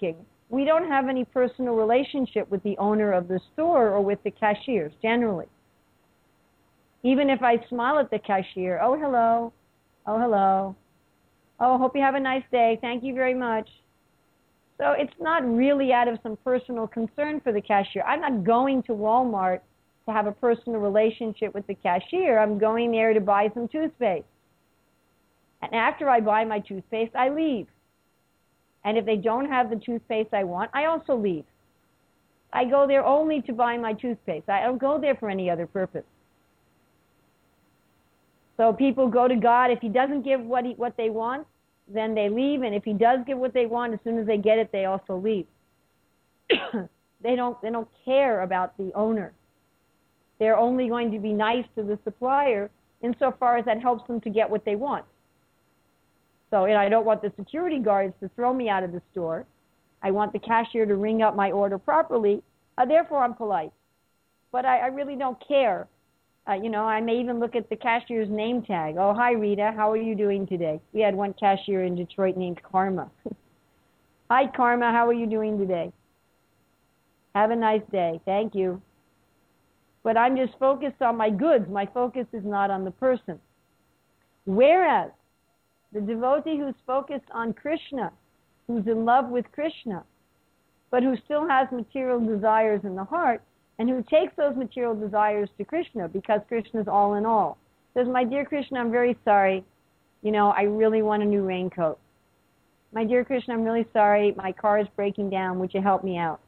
we don't have any personal relationship with the owner of the store or with the cashiers, generally. Even if I smile at the cashier, oh, hello, oh, hello, oh, hope you have a nice day, thank you very much. So it's not really out of some personal concern for the cashier. I'm not going to Walmart to have a personal relationship with the cashier. I'm going there to buy some toothpaste. And after I buy my toothpaste, I leave. And if they don't have the toothpaste I want, I also leave. I go there only to buy my toothpaste. I don't go there for any other purpose. So people go to God. If he doesn't give what he, what they want, then they leave. And if he does give what they want, as soon as they get it, they also leave. They don't, they don't care about the owner. They're only going to be nice to the supplier insofar as that helps them to get what they want. So, and I don't want the security guards to throw me out of the store. I want the cashier to ring up my order properly. Uh, therefore, I'm polite. But I, I really don't care. Uh, you know, I may even look at the cashier's name tag. Oh, hi, Rita. How are you doing today? We had one cashier in Detroit named Karma. Hi, Karma. How are you doing today? Have a nice day. Thank you. But I'm just focused on my goods. My focus is not on the person. Whereas the devotee who's focused on Krishna, who's in love with Krishna, but who still has material desires in the heart, and who takes those material desires to Krishna because Krishna is all in all, says, my dear Krishna, I'm very sorry. You know, I really want a new raincoat. My dear Krishna, I'm really sorry. My car is breaking down. Would you help me out?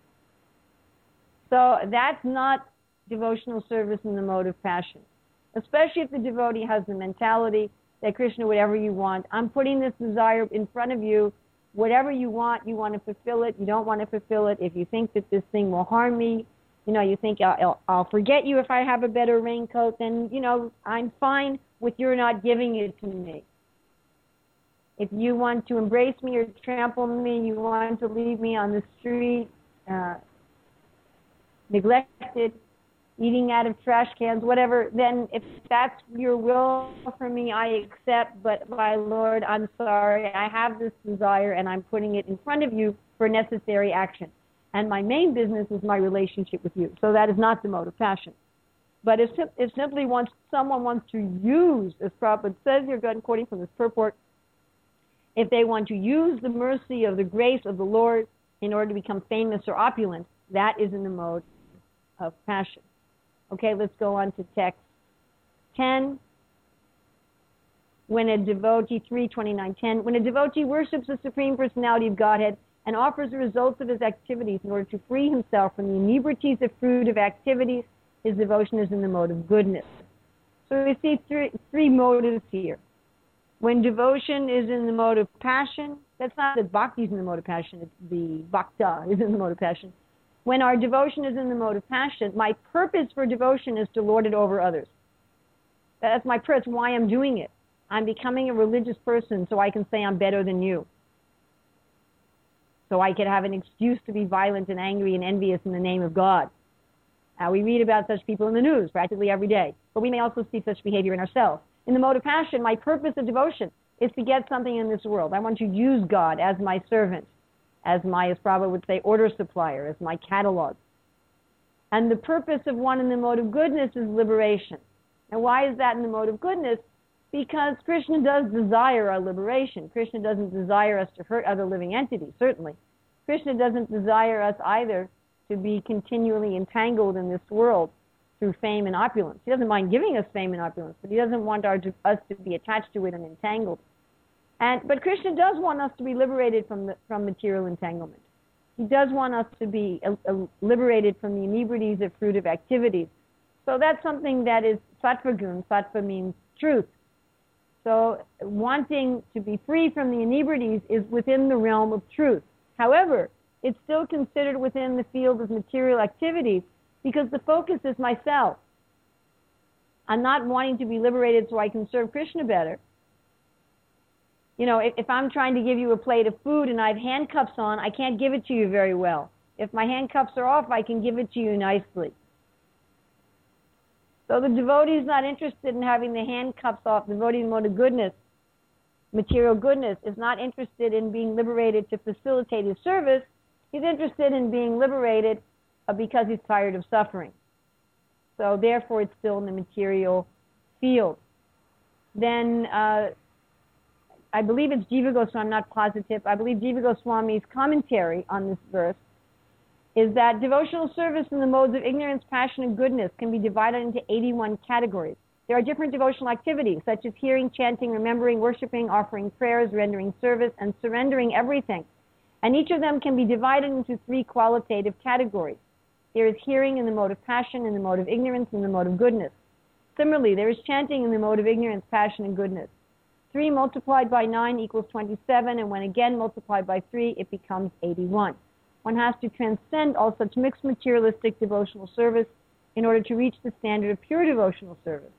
So that's not devotional service in the mode of passion, especially if the devotee has the mentality that Krishna, whatever you want, I'm putting this desire in front of you. Whatever you want, you want to fulfill it. You don't want to fulfill it. If you think that this thing will harm me, you know, you think I'll, I'll forget you if I have a better raincoat, then, you know, I'm fine with your not giving it to me. If you want to embrace me or trample me, you want to leave me on the street, uh, neglected, eating out of trash cans, whatever, then if that's your will for me, I accept. But my Lord, I'm sorry. I have this desire, and I'm putting it in front of you for necessary action. And my main business is my relationship with you. So that is not the mode of passion. But if, if simply wants, someone wants to use, as Prabhupada says here, quoting from this purport, if they want to use the mercy of the grace of the Lord in order to become famous or opulent, that is in the mode of passion. Okay, let's go on to text ten. When a devotee, three twenty-nine ten, when a devotee worships the Supreme Personality of Godhead and offers the results of his activities in order to free himself from the inebrities of fruit of activities, his devotion is in the mode of goodness. So we see three, three motives here. When devotion is in the mode of passion, that's not that bhakti is in the mode of passion, it's the bhakta is in the mode of passion. When our devotion is in the mode of passion, my purpose for devotion is to lord it over others. That's my purpose, why I'm doing it. I'm becoming a religious person so I can say I'm better than you. So I can have an excuse to be violent and angry and envious in the name of God. Uh, we read about such people in the news practically every day, but we may also see such behavior in ourselves. In the mode of passion, my purpose of devotion is to get something in this world. I want to use God as my servant, as my, as Prabhupada would say, order supplier, as my catalog. And the purpose of one in the mode of goodness is liberation. And why is that in the mode of goodness? Because Krishna does desire our liberation. Krishna doesn't desire us to hurt other living entities, certainly. Krishna doesn't desire us either to be continually entangled in this world through fame and opulence. He doesn't mind giving us fame and opulence, but he doesn't want our, us to be attached to it and entangled. And, but Krishna does want us to be liberated from, the, from material entanglement. He does want us to be uh, uh, liberated from the inebrities of fruitive activities. So that's something that is sattva gun. Sattva means truth. So wanting to be free from the inebrities is within the realm of truth. However, it's still considered within the field of material activities because the focus is myself. I'm not wanting to be liberated so I can serve Krishna better. You know, if, if I'm trying to give you a plate of food and I have handcuffs on, I can't give it to you very well. If my handcuffs are off, I can give it to you nicely. So the devotee is not interested in having the handcuffs off. The devotee in mode of goodness, material goodness, is not interested in being liberated to facilitate his service. He's interested in being liberated uh, because he's tired of suffering. So therefore, it's still in the material field. Then uh, I believe it's Jiva Goswami, I'm not positive. I believe Jiva Goswami's commentary on this verse is that devotional service in the modes of ignorance, passion, and goodness can be divided into eighty-one categories. There are different devotional activities, such as hearing, chanting, remembering, worshiping, offering prayers, rendering service, and surrendering everything. And each of them can be divided into three qualitative categories. There is hearing in the mode of passion, in the mode of ignorance, and in the mode of goodness. Similarly, there is chanting in the mode of ignorance, passion, and goodness. three multiplied by nine equals twenty-seven, and when again multiplied by three, it becomes eighty-one. One has to transcend all such mixed materialistic devotional service in order to reach the standard of pure devotional service.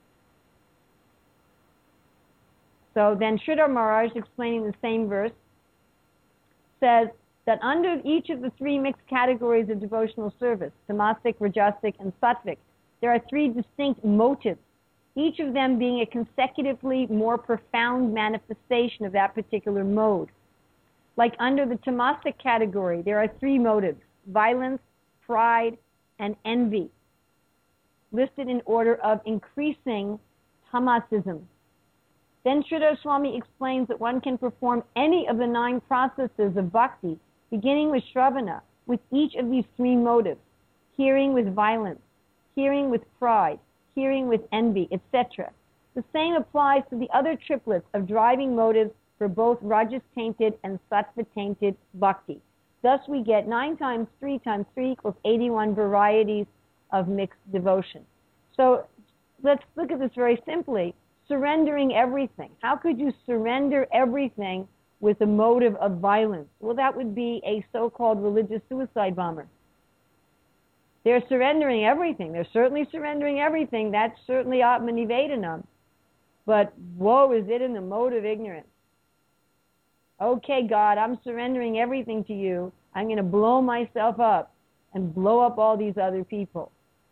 So then Sridhar Maharaj, explaining the same verse, says that under each of the three mixed categories of devotional service, tamasic, rajasic, and sattvic, there are three distinct motives, each of them being a consecutively more profound manifestation of that particular mode. Like under the tamasic category, there are three motives: violence, pride, and envy, listed in order of increasing tamasism. Then Sridhar Swami explains that one can perform any of the nine processes of bhakti, beginning with shravana, with each of these three motives: hearing with violence, hearing with pride, hearing with envy, et cetera. The same applies to the other triplets of driving motives for both rajas-tainted and sattva-tainted bhakti. Thus we get nine times three times three equals eighty-one varieties of mixed devotion. So let's look at this very simply. Surrendering everything. How could you surrender everything with a motive of violence? Well, that would be a so-called religious suicide bomber. They're surrendering everything. They're certainly surrendering everything. That's certainly Atmanivedanam. But woe is it in the mode of ignorance. Okay, God, I'm surrendering everything to you. I'm going to blow myself up and blow up all these other people.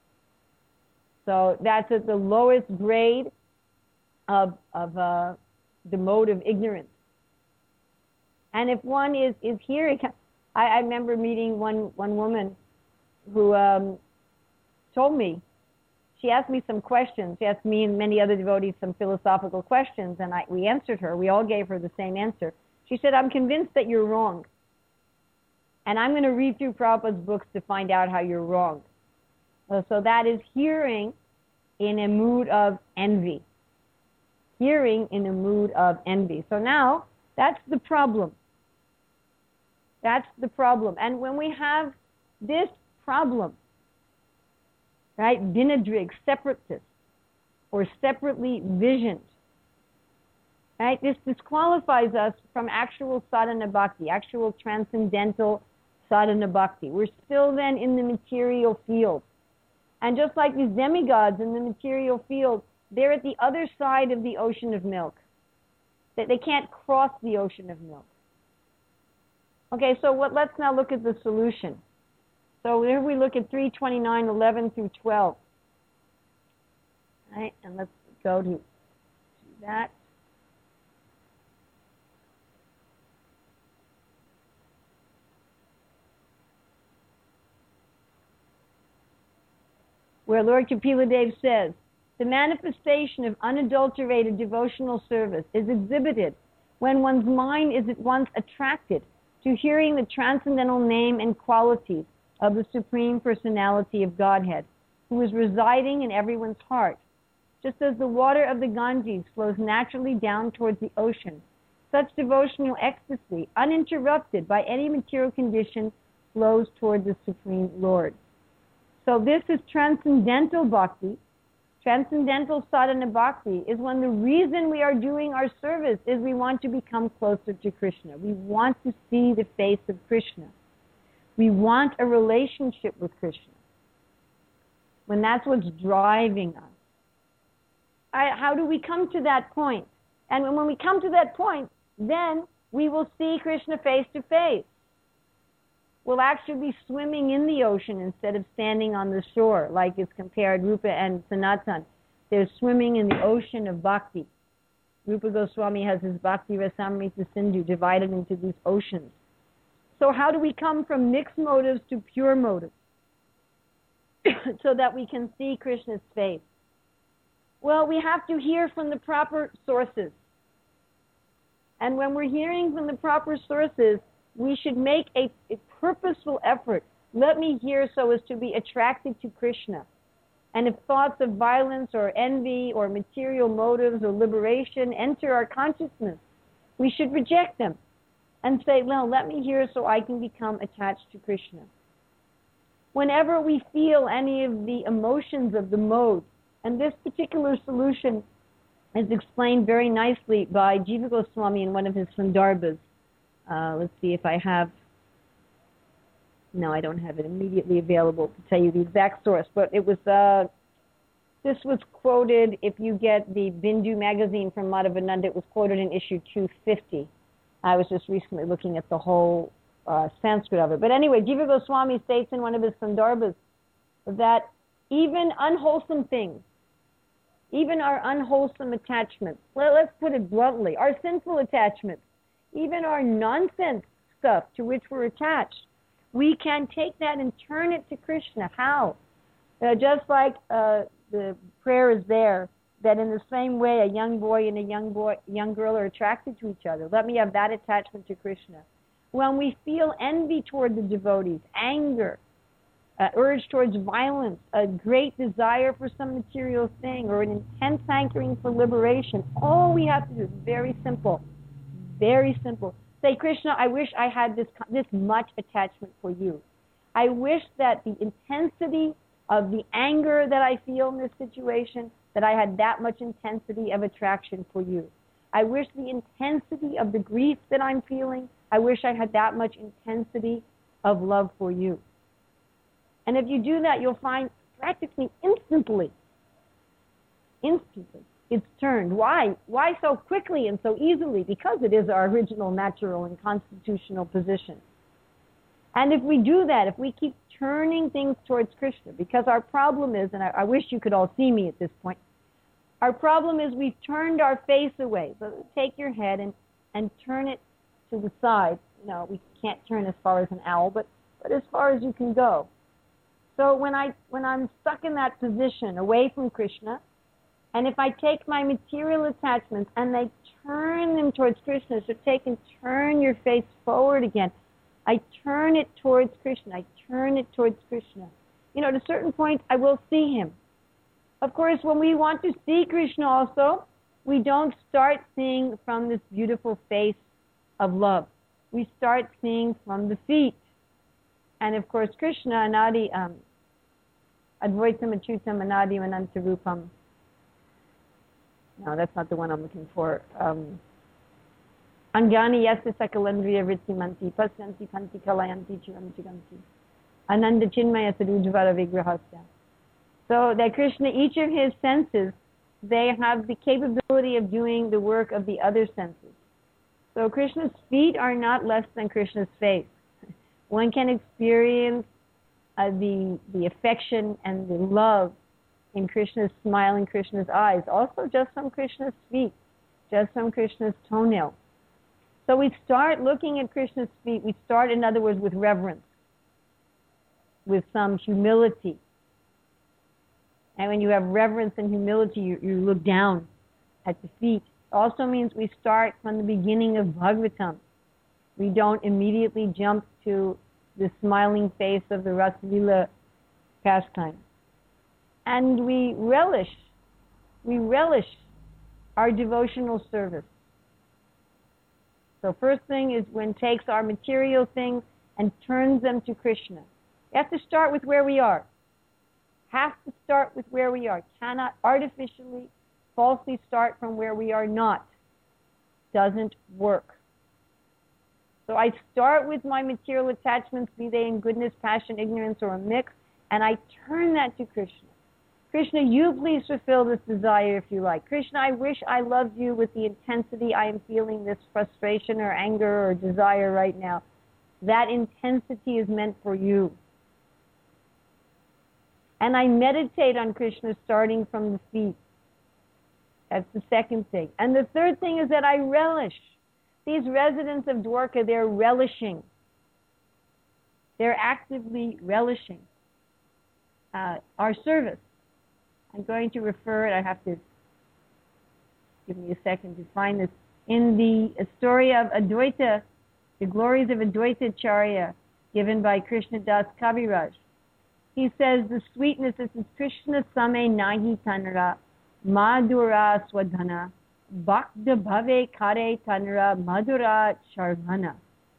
So that's at the lowest grade of, of uh, the mode of ignorance. And if one is, is hearing, I, I remember meeting one, one woman who um, told me, she asked me some questions. She asked me and many other devotees some philosophical questions, and I, we answered her. We all gave her the same answer. She said, I'm convinced that you're wrong. And I'm going to read through Prabhupada's books to find out how you're wrong. So, so that is hearing in a mood of envy. Hearing in a mood of envy. So now, that's the problem. That's the problem. And when we have this problem, right, Vinadrig, separatist, or separately visioned, right, this disqualifies us from actual sadhana bhakti, actual transcendental sadhana bhakti. We're still then in the material field. And just like these demigods in the material field, they're at the other side of the ocean of milk. They, they can't cross the ocean of milk. Okay, so what, let's now look at the solution. So here we look at three twenty-nine, eleven through twelve. All right, and let's go to, to that. Where Lord Kapila Dev says, the manifestation of unadulterated devotional service is exhibited when one's mind is at once attracted to hearing the transcendental name and qualities of the Supreme Personality of Godhead, who is residing in everyone's heart. Just as the water of the Ganges flows naturally down towards the ocean, such devotional ecstasy, uninterrupted by any material condition, flows toward the Supreme Lord. So this is transcendental bhakti. Transcendental sadhana bhakti is when the reason we are doing our service is we want to become closer to Krishna. We want to see the face of Krishna. We want a relationship with Krishna. When that's what's driving us. I, how do we come to that point? And when we come to that point, then we will see Krishna face to face. We'll actually be swimming in the ocean instead of standing on the shore, like is compared Rupa and Sanatan. They're swimming in the ocean of bhakti. Rupa Goswami has his Bhakti Rasamrita Sindhu divided into these oceans. So how do we come from mixed motives to pure motives? So that we can see Krishna's face. Well, we have to hear from the proper sources. And when we're hearing from the proper sources, we should make a, a purposeful effort. Let me hear so as to be attracted to Krishna. And if thoughts of violence or envy or material motives or liberation enter our consciousness, we should reject them and say, well, let me hear so I can become attached to Krishna. Whenever we feel any of the emotions of the mode, and this particular solution is explained very nicely by Jiva Goswami in one of his Sandarbhas. Uh, let's see if I have, no, I don't have it immediately available to tell you the exact source, but it was, uh, this was quoted, if you get the Bindu magazine from Madhavananda, it was quoted in issue two fifty. I was just recently looking at the whole uh, Sanskrit of it. But anyway, Jiva Goswami states in one of his Sandarbhas that even unwholesome things, even our unwholesome attachments, well, let's put it bluntly, our sinful attachments, even our nonsense stuff to which we're attached, we can take that and turn it to Krishna. How? Uh, just like uh, the prayer is there, that in the same way a young boy and a young boy, young girl are attracted to each other. Let me have that attachment to Krishna. When we feel envy toward the devotees, anger, uh, urge towards violence, a great desire for some material thing, or an intense hankering for liberation, all we have to do is very simple, very simple. Say, Krishna, I wish I had this this much attachment for you. I wish that the intensity of the anger that I feel in this situation, that I had that much intensity of attraction for you. I wish the intensity of the grief that I'm feeling, I wish I had that much intensity of love for you. And if you do that, you'll find practically instantly, instantly, it's turned. Why? Why so quickly and so easily? Because it is our original, natural, and constitutional position. And if we do that, if we keep turning things towards Krishna, because our problem is, and I, I wish you could all see me at this point, our problem is we've turned our face away. So take your head and, and turn it to the side. You know, we can't turn as far as an owl, but, but as far as you can go. So when, I, when I'm stuck in that position, away from Krishna, and if I take my material attachments and they turn them towards Krishna, so take and turn your face forward again. I turn it towards Krishna. I turn it towards Krishna. You know, at a certain point, I will see him. Of course, when we want to see Krishna also, we don't start seeing from this beautiful face of love. We start seeing from the feet. And of course, Krishna, Anadi, um, Advaitam Achyutam Anadi Ananta Rupam. No, that's not the one I'm looking for. Um, Angani yasya sakalandriya vrittimanti pasyanti kanti kalayanti chiram chiganti ananda chinmaya sarujvara vigrahasya. So that Krishna, each of his senses, they have the capability of doing the work of the other senses. So Krishna's feet are not less than Krishna's face. One can experience uh, the the affection and the love in Krishna's smile and Krishna's eyes, also just from Krishna's feet, just from Krishna's toenail. So we start looking at Krishna's feet, we start, in other words, with reverence, with some humility. And when you have reverence and humility, you, you look down at the feet. It also means we start from the beginning of Bhagavatam. We don't immediately jump to the smiling face of the Rasalila pastime. And we relish, we relish our devotional service. So first thing is one takes our material things and turns them to Krishna. We have to start with where we are. Have to start with where we are. Cannot artificially, falsely start from where we are not. Doesn't work. So I start with my material attachments, be they in goodness, passion, ignorance, or a mix, and I turn that to Krishna. Krishna, you please fulfill this desire if you like. Krishna, I wish I loved you with the intensity I am feeling this frustration or anger or desire right now. That intensity is meant for you. And I meditate on Krishna starting from the feet. That's the second thing. And the third thing is that I relish. These residents of Dwarka, they're relishing. They're actively relishing uh, our service. I'm going to refer it, I have to give me a second to find this, in the story of Advaita, the glories of Advaita Acharya, given by Krishna Das Kaviraj. He says, the sweetness, this is Krishna Same Nahi Tanra, Madhura Swadhana, Bhakta Bhave Kare Tanra, Madhura Charvana.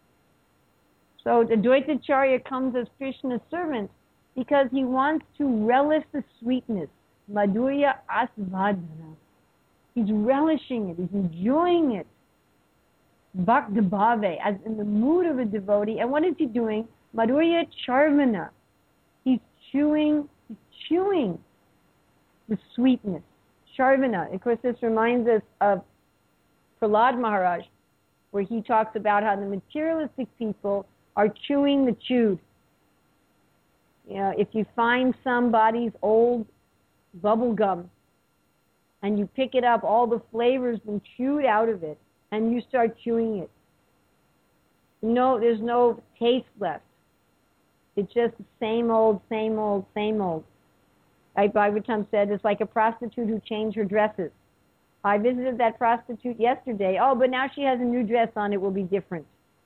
So the Advaita Acharya comes as Krishna's servant because he wants to relish the sweetness, Madhurya Asvadhana. He's relishing it, he's enjoying it. Bhakta Bhave, as in the mood of a devotee. And what is he doing? Madhurya Charvana. He's chewing, he's chewing the sweetness. Charvana. Of course, this reminds us of Prahlad Maharaj, where he talks about how the materialistic people are chewing the chewed. You know, if you find somebody's old bubble gum and you pick it up, all the flavor's been chewed out of it, and you start chewing it. No, there's no taste left. It's just the same old, same old, same old. Like Bhagavatam said, it's like a prostitute who changed her dresses. I visited that prostitute yesterday. Oh, but now she has a new dress on, it will be different.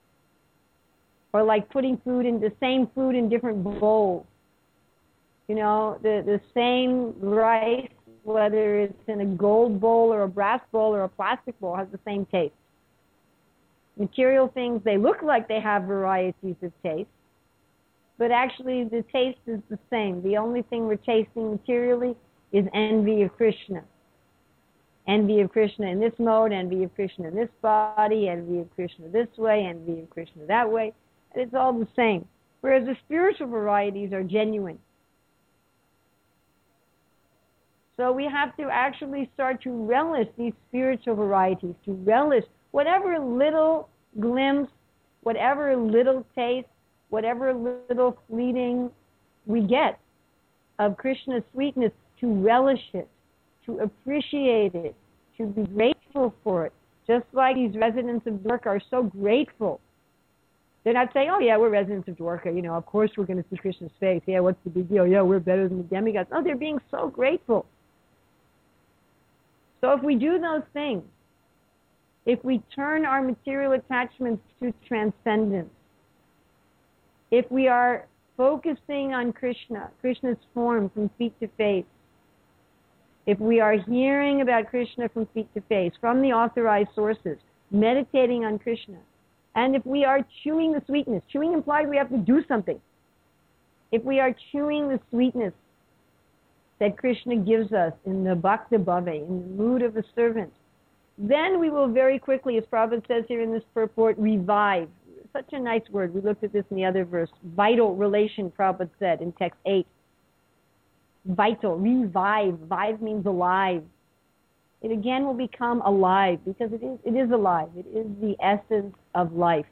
Or like putting food in the same food in different bowls. You know, the, the same rice, whether it's in a gold bowl or a brass bowl or a plastic bowl, has the same taste. Material things, they look like they have varieties of taste, but actually the taste is the same. The only thing we're tasting materially is envy of Krishna. Envy of Krishna in this mode, envy of Krishna in this body, envy of Krishna this way, envy of Krishna that way. And it's all the same. Whereas the spiritual varieties are genuine. So we have to actually start to relish these spiritual varieties, to relish whatever little glimpse, whatever little taste, whatever little fleeting we get of Krishna's sweetness, to relish it, to appreciate it, to be grateful for it. Just like these residents of Dwarka are so grateful. They're not saying, oh yeah, we're residents of Dwarka, you know, of course we're going to see Krishna's face. Yeah, what's the big deal? Yeah, we're better than the demigods. No, they're being so grateful. So if we do those things, if we turn our material attachments to transcendence, if we are focusing on Krishna, Krishna's form from feet to face, if we are hearing about Krishna from feet to face, from the authorized sources, meditating on Krishna, and if we are chewing the sweetness, chewing implies we have to do something. If we are chewing the sweetness that Krishna gives us in the Bhakta Bhave, in the mood of a servant, then we will very quickly, as Prabhupada says here in this purport, revive. Such a nice word. We looked at this in the other verse. Vital relation, Prabhupada said in text eight. Vital, revive. Vive means alive. It again will become alive because it is, it is alive. It is the essence of life.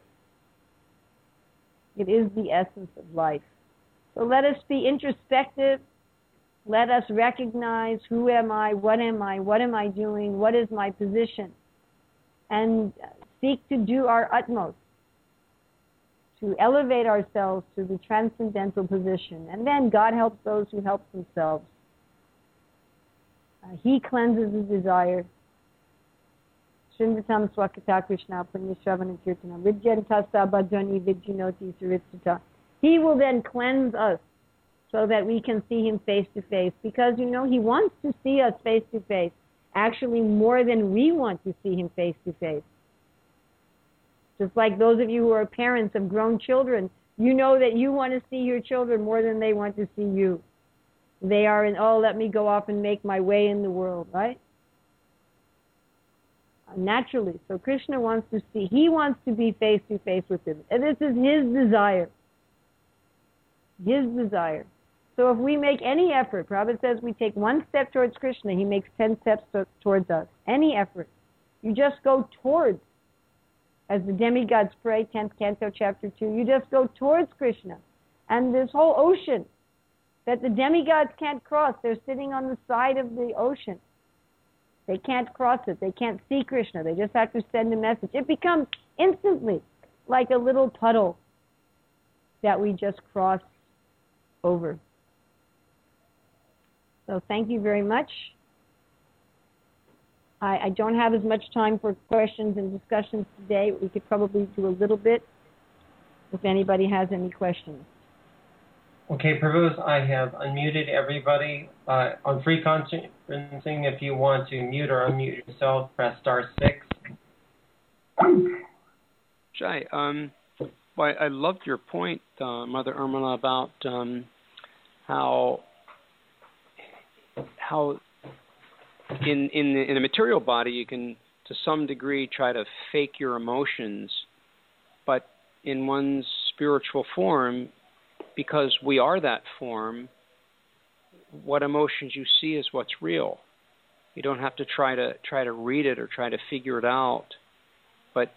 It is the essence of life. So let us be introspective. Let us recognize who am I, what am I, what am I doing, what is my position, and seek to do our utmost to elevate ourselves to the transcendental position. And then God helps those who help themselves. Uh, he cleanses the desire. Srindatam Swakata Krishna Punyashravana Kirtana Vidyantasa Bhajani Vidyinoti Surittata. He will then cleanse us so that we can see him face to face. Because, you know, he wants to see us face to face, actually more than we want to see him face to face. Just like those of you who are parents of grown children, you know that you want to see your children more than they want to see you. They are in, oh, let me go off and make my way in the world, right? Naturally. So Krishna wants to see, he wants to be face to face with him. And this is his desire. His desire. So if we make any effort, Prabhupada says we take one step towards Krishna, he makes ten steps to, towards us. Any effort. You just go towards. As the demigods pray, tenth canto, chapter two, you just go towards Krishna. And this whole ocean that the demigods can't cross, they're sitting on the side of the ocean. They can't cross it. They can't see Krishna. They just have to send a message. It becomes instantly like a little puddle. that we just cross over. So thank you very much. I, I don't have as much time for questions and discussions today. We could probably do a little bit if anybody has any questions. Okay, Prabhus, I have unmuted everybody. Uh, on free conferencing, if you want to mute or unmute yourself, press star six. Jai, um, well, I loved your point, uh, Mother Urmila, about um, how how in in the, in the material body you can, to some degree, try to fake your emotions, but in one's spiritual form, because we are that form, what emotions you see is what's real. You don't have to try to try to read it or try to figure it out. But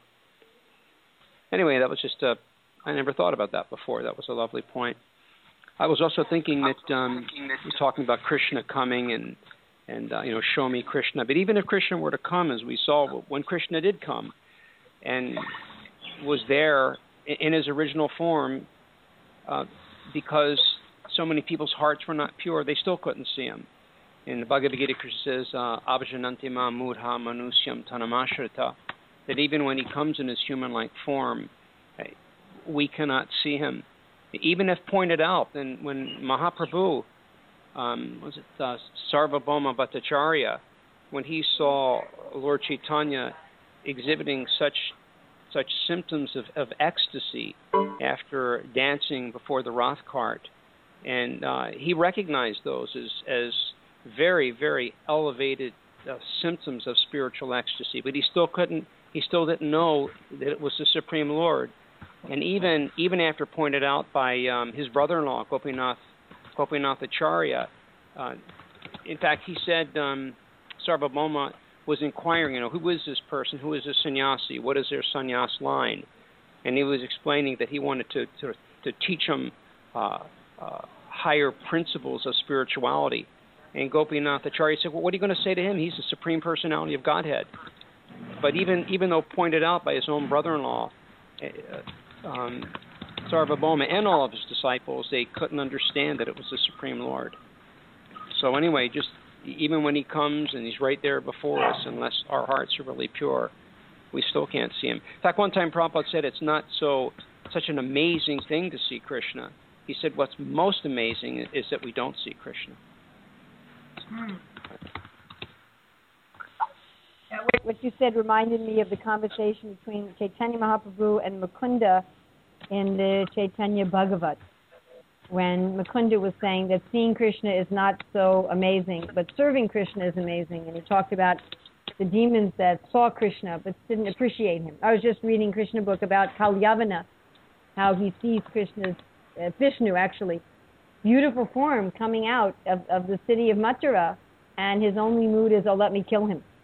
anyway, that was just a, I never thought about that before. That was a lovely point. I was also thinking that um, you're talking about Krishna coming and, and uh, you know, show me Krishna. But even if Krishna were to come, as we saw, when Krishna did come and was there in his original form, uh, because so many people's hearts were not pure, they still couldn't see him. In the Bhagavad Gita, Krishna says, Abhajananti ma mudha manusyam tanamashrita, that even when he comes in his human-like form, we cannot see him. Even if pointed out, then when Mahaprabhu, um, was it uh, Sarvabhauma Bhattacharya, when he saw Lord Chaitanya exhibiting such such symptoms of, of ecstasy after dancing before the Rath cart, and uh, he recognized those as, as very, very elevated uh, symptoms of spiritual ecstasy, but he still couldn't, he still didn't know that it was the Supreme Lord. And even even after pointed out by um, his brother-in-law, Gopinath, Gopinath Acharya, uh, in fact, he said um, Sarvabhauma was inquiring, you know, who is this person? Who is this sannyasi? What is their sannyas line? And he was explaining that he wanted to to, to teach him uh, uh, higher principles of spirituality. And Gopinath Acharya said, well, what are you going to say to him? He's the Supreme Personality of Godhead. But even even though pointed out by his own brother-in-law, uh, um, Sarvabhauma and all of his disciples, they couldn't understand that it was the Supreme Lord. So anyway, just even when he comes and he's right there before us, unless our hearts are really pure, we still can't see him. In fact, one time Prabhupada said it's not so such an amazing thing to see Krishna. He said what's most amazing is that we don't see Krishna. Hmm. What you said reminded me of the conversation between Chaitanya Mahaprabhu and Mukunda in the Chaitanya Bhagavat, when Mukunda was saying that seeing Krishna is not so amazing, but serving Krishna is amazing. And he talked about the demons that saw Krishna but didn't appreciate him. I was just reading Krishna book about Kalyavana, how he sees Krishna's, uh, Vishnu actually, beautiful form coming out of, of the city of Mathura, and his only mood is, oh, let me kill him.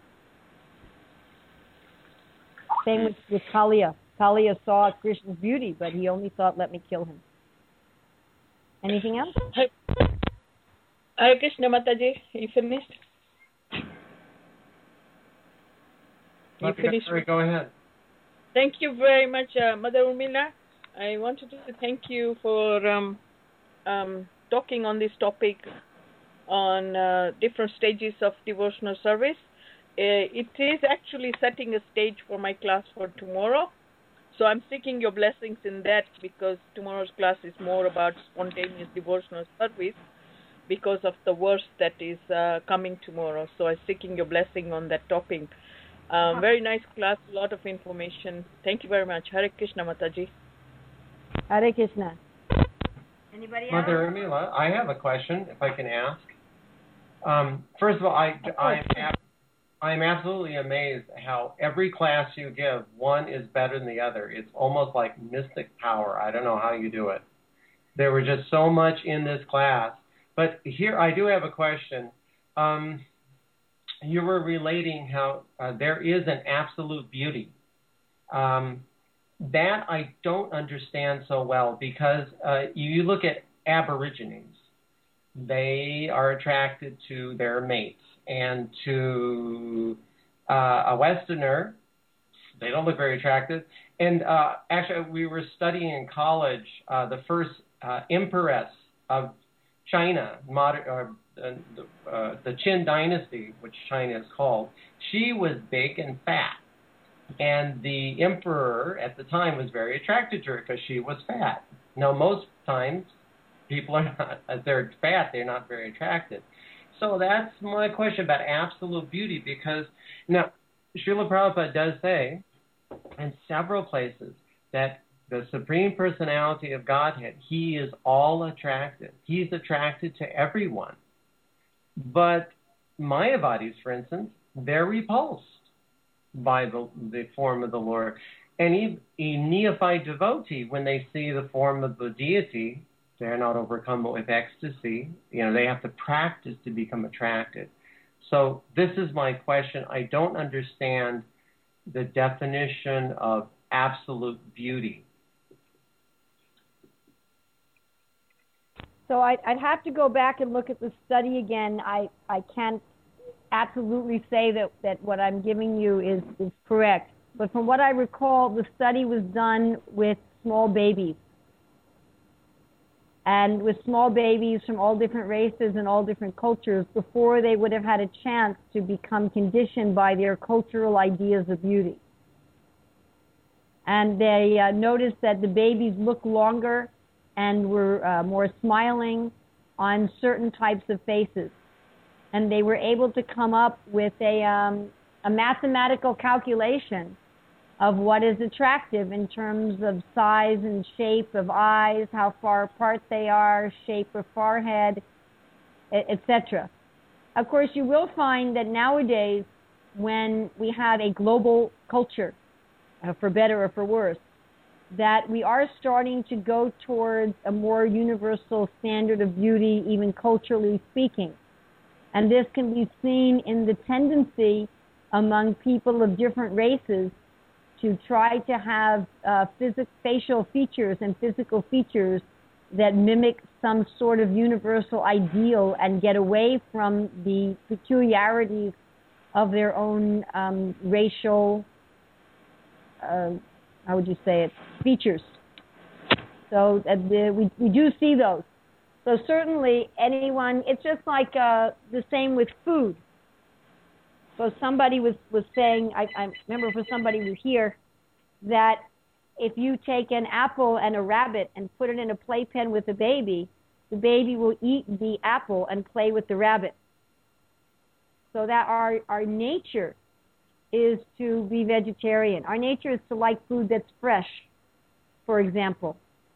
Same with, with Kaliya. Kaliya saw Krishna's beauty, but he only thought, let me kill him. Anything else? Hare Krishna, Mataji. You finished? You finished? Sorry, go ahead. Thank you very much, uh, Mother Urmila. I wanted to thank you for um, um, talking on this topic on uh, different stages of devotional service. Uh, it is actually setting a stage for my class for tomorrow. So I'm seeking your blessings in that, because tomorrow's class is more about spontaneous devotional service because of the verse that is uh, coming tomorrow. So I'm seeking your blessing on that topic. Um, very nice class, a lot of information. Thank you very much. Hare Krishna, Mataji. Hare Krishna. Anybody else? Mother Urmila, I have a question, if I can ask. Um, first of all, I, I am I'm absolutely amazed how every class you give, one is better than the other. It's almost like mystic power. I don't know how you do it. There was just so much in this class. But here I do have a question. Um, you were relating how uh, there is an absolute beauty. Um, that I don't understand so well, because uh, you look at Aborigines. They are attracted to their mates. And to uh, a Westerner, they don't look very attractive. And uh, actually, we were studying in college uh, the first uh, empress of China, modern, uh, uh, uh, the Qin dynasty, which China is called. She was big and fat. And the emperor at the time was very attracted to her because she was fat. Now, most times, people are not, as they're fat, they're not very attractive. So that's my question about absolute beauty, because now, Srila Prabhupada does say in several places that the Supreme Personality of Godhead, he is all attractive. He's attracted to everyone. But Mayavadis, for instance, they're repulsed by the, the form of the Lord. And a neophyte devotee, when they see the form of the deity, they're not overcome with ecstasy. You know, they have to practice to become attracted. So this is my question. I don't understand the definition of absolute beauty. So I'd, I'd have to go back and look at the study again. I, I can't absolutely say that, that what I'm giving you is, is correct. But from what I recall, the study was done with small babies. And with small babies from all different races and all different cultures before they would have had a chance to become conditioned by their cultural ideas of beauty. And they uh, noticed that the babies looked longer and were uh, more smiling on certain types of faces. And they were able to come up with a, um, a mathematical calculation of what is attractive in terms of size and shape of eyes, how far apart they are, shape of forehead, et cetera. Of course, you will find that nowadays, when we have a global culture, uh, for better or for worse, that we are starting to go towards a more universal standard of beauty, even culturally speaking. And this can be seen in the tendency among people of different races to try to have uh, physic- facial features and physical features that mimic some sort of universal ideal and get away from the peculiarities of their own um, racial, uh, how would you say it, features. So uh, the, we, we do see those. So certainly anyone, it's just like uh, the same with food. So somebody was, was saying, I, I remember for somebody who here, that if you take an apple and a rabbit and put it in a playpen with a baby, the baby will eat the apple and play with the rabbit. So that our, our nature is to be vegetarian. Our nature is to like food that's fresh, for example.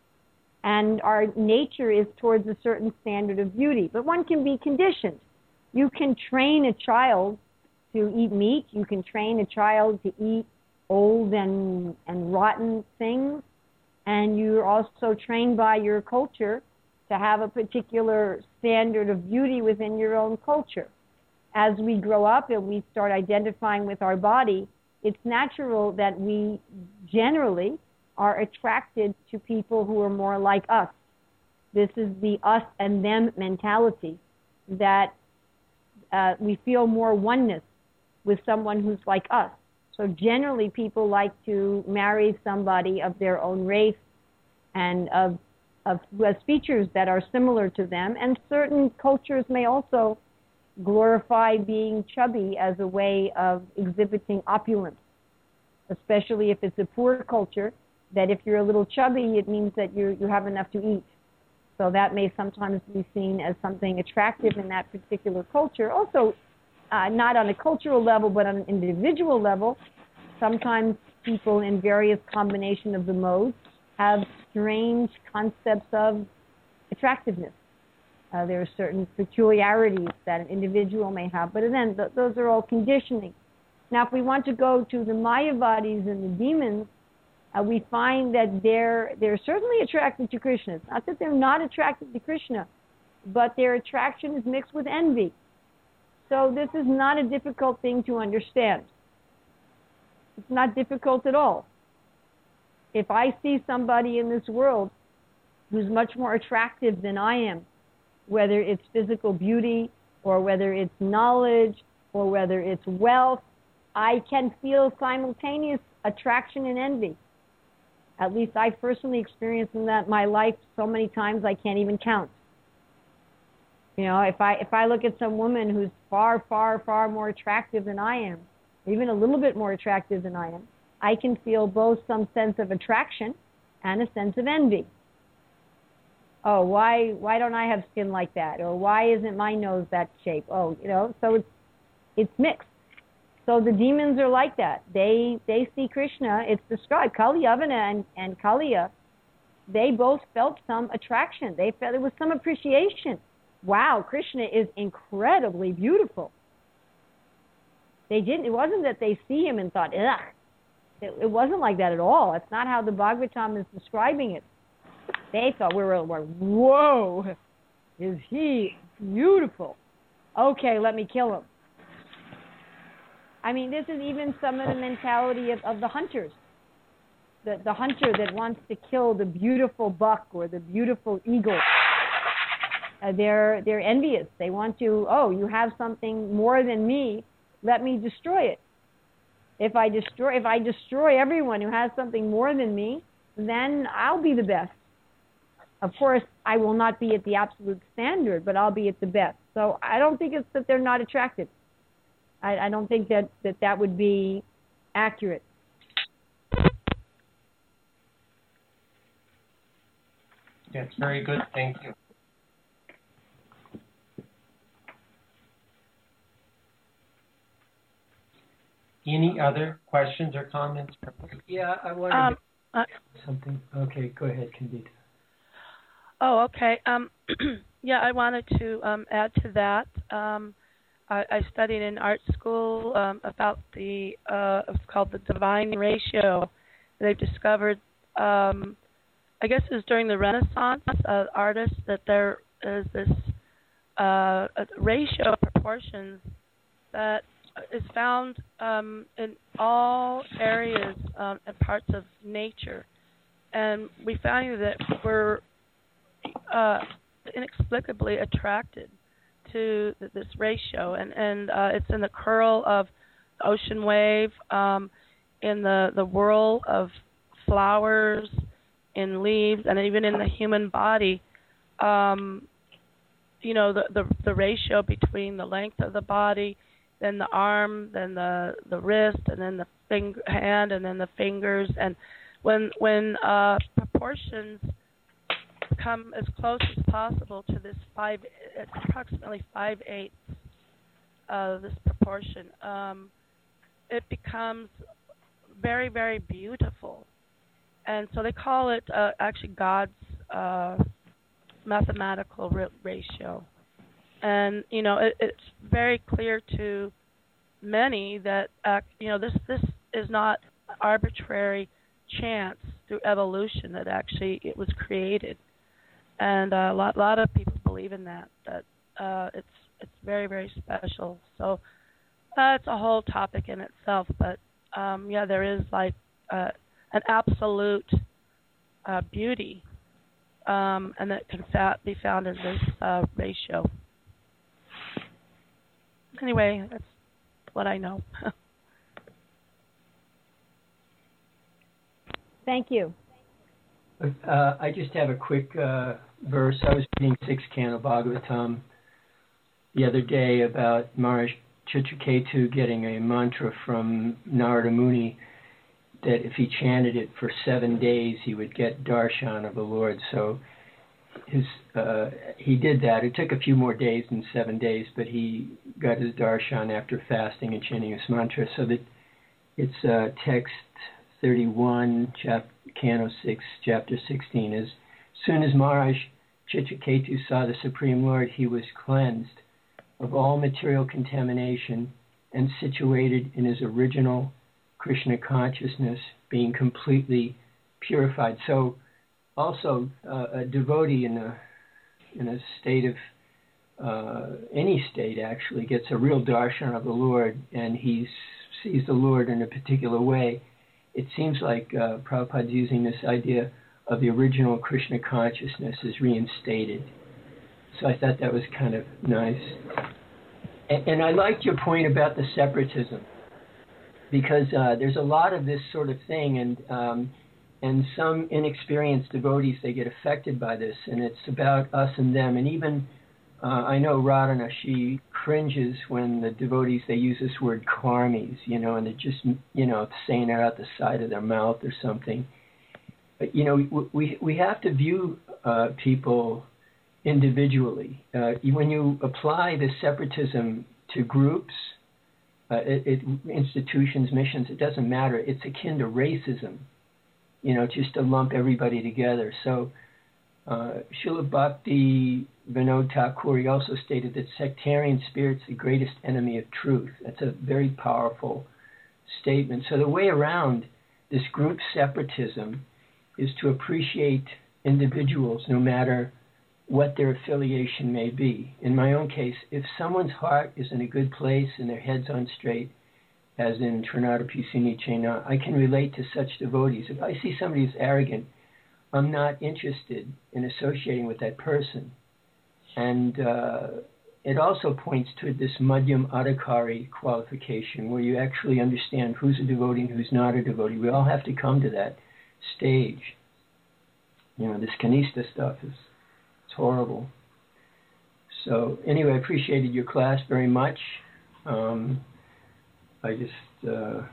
And our nature is towards a certain standard of beauty. But one can be conditioned. You can train a child to eat meat. You can train a child to eat old and, and rotten things. And you're also trained by your culture to have a particular standard of beauty within your own culture. As we grow up and we start identifying with our body, it's natural that we generally are attracted to people who are more like us. This is the us and them mentality, that uh, we feel more oneness with someone who's like us. So generally people like to marry somebody of their own race and of, of who has features that are similar to them. And certain cultures may also glorify being chubby as a way of exhibiting opulence, especially if it's a poor culture, that if you're a little chubby, it means that you you have enough to eat. So that may sometimes be seen as something attractive in that particular culture. Also, uh, not on a cultural level, but on an individual level, sometimes people in various combination of the modes have strange concepts of attractiveness. Uh, there are certain peculiarities that an individual may have, but then th- those are all conditioning. Now, if we want to go to the Mayavadis and the demons, uh, we find that they're they're certainly attracted to Krishna. It's not that they're not attracted to Krishna, but their attraction is mixed with envy. So this is not a difficult thing to understand. It's not difficult at all. If I see somebody in this world who's much more attractive than I am, whether it's physical beauty or whether it's knowledge or whether it's wealth, I can feel simultaneous attraction and envy. At least I personally experienced in that my life so many times I can't even count. You know, if I if I look at some woman who's far, far, far more attractive than I am, even a little bit more attractive than I am, I can feel both some sense of attraction and a sense of envy. Oh, why why don't I have skin like that? Or why isn't my nose that shape? Oh, you know, so it's it's mixed. So the demons are like that. They they see Krishna. It's described. Kaliyavana and, and Kaliya, they both felt some attraction. They felt there was some appreciation. Wow, Krishna is incredibly beautiful. They didn't. It wasn't that they see him and thought, ugh. It, it wasn't like that at all. That's not how the Bhagavatam is describing it. They thought we were like, whoa, is he beautiful? Okay, let me kill him. I mean, this is even some of the mentality of, of the hunters. The, the hunter that wants to kill the beautiful buck or the beautiful eagle. Uh, they're they're envious. They want to, oh, you have something more than me, let me destroy it. If I destroy if I destroy everyone who has something more than me, then I'll be the best. Of course, I will not be at the absolute standard, but I'll be at the best. So I don't think it's that they're not attractive. I, I don't think that, that that would be accurate. That's very good. Thank you. Any other questions or comments? Yeah, I wanted Um, to uh, something. Okay, go ahead, Candida. oh, okay. Um, yeah, I wanted to um, add to that. Um, I, I studied in art school um, about the uh, it's called the divine ratio. They've discovered, um, I guess it was during the Renaissance, uh, artists, that there is this uh, a ratio of proportions that is found um, in all areas um, and parts of nature, and we find that we're uh, inexplicably attracted to th- this ratio, and and uh, it's in the curl of the ocean wave, um, in the the whirl of flowers, in leaves, and even in the human body. Um, you know, the, the the ratio between the length of the body, then the arm, then the, the wrist, and then the finger, hand, and then the fingers. And when when uh, proportions come as close as possible to this five, it's approximately five eighths of this proportion, um, it becomes very, very beautiful. And so they call it uh, actually God's uh, mathematical ra- ratio. And, you know, it, it's very clear to many that, uh, you know, this this is not arbitrary chance through evolution, that actually it was created. And uh, a lot, lot of people believe in that, that uh, it's it's very, very special. So uh, it's a whole topic in itself. But, um, yeah, there is like uh, an absolute uh, beauty, um, and that can fa- be found in this uh, ratio. Anyway, that's what I know. Thank you. Uh, I just have a quick uh, verse. I was reading sixth Canto Bhagavatam the other day about Maharaj Chitraketu getting a mantra from Narada Muni that if he chanted it for seven days, he would get darshan of the Lord. So his uh, he did that. It took a few more days than seven days, but he got his darshan after fasting and chanting his mantra. So that it's uh, text thirty-one, chapter Canto six, chapter sixteen. As soon as Maharaj Chitraketu saw the Supreme Lord, he was cleansed of all material contamination and situated in his original Krishna consciousness, being completely purified. So also uh, a devotee in a in a state of uh, any state actually gets a real darshan of the Lord, and he sees the Lord in a particular way. It seems like uh, Prabhupada's using this idea of the original Krishna consciousness is reinstated. So I thought that was kind of nice. And, and I liked your point about the separatism. because uh, there's a lot of this sort of thing, and um, and some inexperienced devotees, they get affected by this, and it's about us and them. And even uh, I know Radhana, she cringes when the devotees, they use this word karmis, you know, and they're just, you know, saying it out the side of their mouth or something. But, you know, we we have to view uh, people individually. Uh, when you apply the separatism to groups, uh, it, it, institutions, missions, it doesn't matter. It's akin to racism, you know, just to lump everybody together. So uh, Srila Bhakti Vinod Thakur, he also stated that sectarian spirit's the greatest enemy of truth. That's a very powerful statement. So the way around this group separatism is to appreciate individuals no matter what their affiliation may be. In my own case, if someone's heart is in a good place and their head's on straight, as in Trinata Pisuni Chena, I can relate to such devotees. If I see somebody who's arrogant, I'm not interested in associating with that person. And uh, it also points to this Madhyam Adhikari qualification, where you actually understand who's a devotee and who's not a devotee. We all have to come to that stage. You know, this Kanista stuff is it's horrible. So anyway, I appreciated your class very much. Um, I just, uh,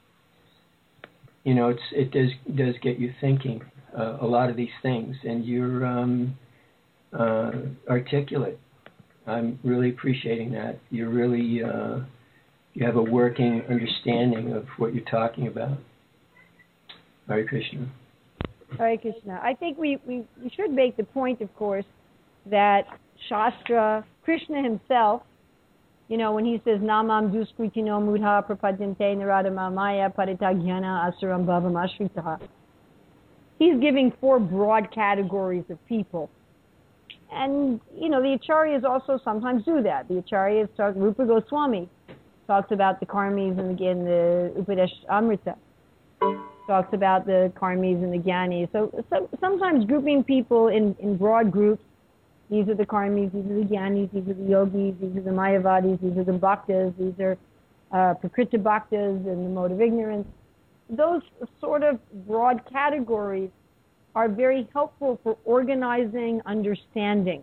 you know, it's it does does get you thinking uh, a lot of these things, and you're um, uh, articulate. I'm really appreciating that. You're really uh, you have a working understanding of what you're talking about. Hare Krishna. Hare Krishna. I think we, we, we should make the point, of course, that Shastra, Krishna himself, you know, when he says, Namam duskritino mudha prapadyante narada mamaya paritagyana asuram bhavam ashritaha, he's giving four broad categories of people. And, you know, the Acharyas also sometimes do that. The Acharyas talk, Rupa Goswami talks about the karmis and again the Upadesh Amrita. Talks about the karmis and the gyanis. So, so sometimes grouping people in, in broad groups, these are the karmis, these are the gyanis, these are the yogis, these are the mayavadis, these are the bhaktas, these are uh, prakrita bhaktas and the mode of ignorance. Those sort of broad categories are very helpful for organizing understanding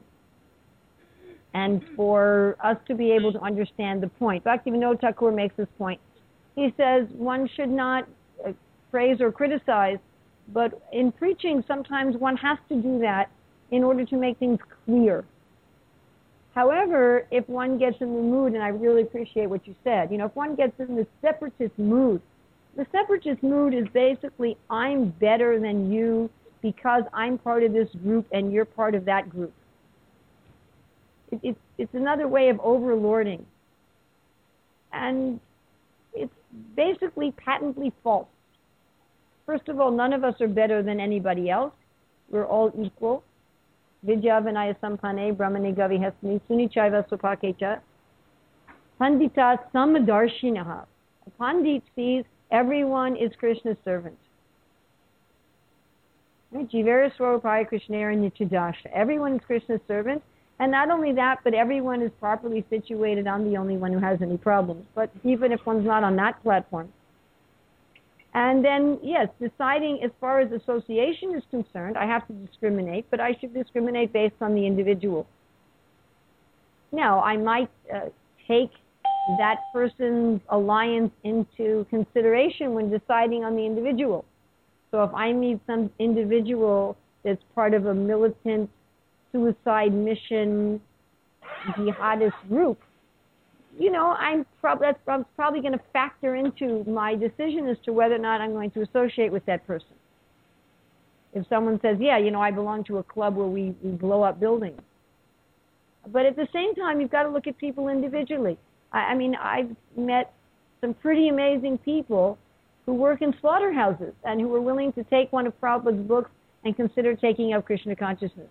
and for us to be able to understand the point. Bhaktivinoda Thakur makes this point. He says one should not uh, praise or criticize, but in preaching sometimes one has to do that in order to make things clear. However, if one gets in the mood, and I really appreciate what you said, you know, if one gets in the separatist mood, the separatist mood is basically I'm better than you because I'm part of this group and you're part of that group. It, it, it's another way of overlording. And it's basically patently false. First of all, none of us are better than anybody else. We're all equal. Vidya Vinaya Sampane Brahmane Gavi Hasmi Sunichaiva Supakecha Pandita Samadarshinaha. A Pandit sees everyone is Krishna's servant. Jivera Swarupaya Krishnera Nityadasha. Everyone is Krishna's servant. And not only that, but everyone is properly situated. I'm the only one who has any problems. But even if one's not on that platform. And then, yes, deciding as far as association is concerned, I have to discriminate, but I should discriminate based on the individual. Now, I might uh, take that person's alliance into consideration when deciding on the individual. So if I meet some individual that's part of a militant suicide mission jihadist group, you know, I'm, prob- that's, I'm probably going to factor into my decision as to whether or not I'm going to associate with that person. If someone says, yeah, you know, I belong to a club where we, we blow up buildings. But at the same time, you've got to look at people individually. I, I mean, I've met some pretty amazing people who work in slaughterhouses and who are willing to take one of Prabhupada's books and consider taking up Krishna consciousness.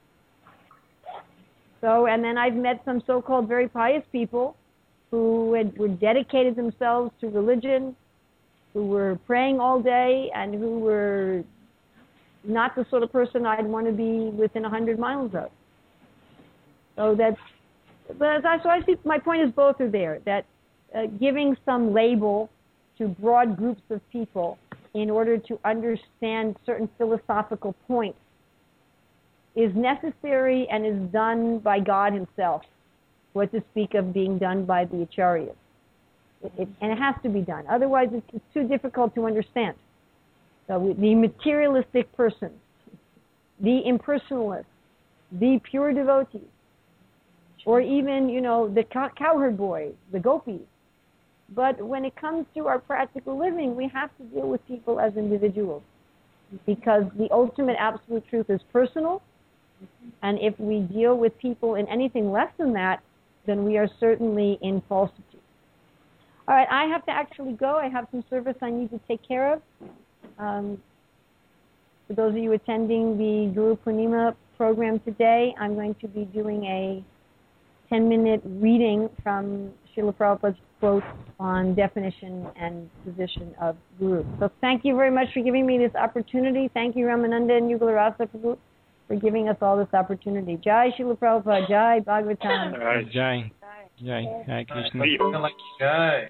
So, and then I've met some so-called very pious people who had were dedicated themselves to religion, who were praying all day, and who were not the sort of person I'd want to be within a hundred miles of. So that's, but as I, so I see my point is both are there. That uh, giving some label to broad groups of people in order to understand certain philosophical points is necessary and is done by God himself, what to speak of being done by the Acharyas. It, it, and it has to be done. Otherwise, it's, it's too difficult to understand. So we, the materialistic person, the impersonalist, the pure devotees, or even, you know, the cow- cowherd boys, the gopis. But when it comes to our practical living, we have to deal with people as individuals, because the ultimate absolute truth is personal, and if we deal with people in anything less than that, then we are certainly in falsity. All right, I have to actually go. I have some service I need to take care of. Um, for those of you attending the Guru Purnima program today, I'm going to be doing a ten-minute reading from Srila Prabhupada's quote on definition and position of Guru. So thank you very much for giving me this opportunity. Thank you, Ramananda and Yugala Rasa Prabhu, for giving us all this opportunity. Jai Srila Prabhupada, Jai Bhagavatam. Jai. Jai. Jai Krishna. Jai.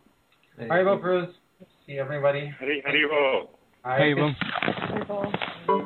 Haribol, Prabhu. See everybody. Hari Haribol. Hari Haribol.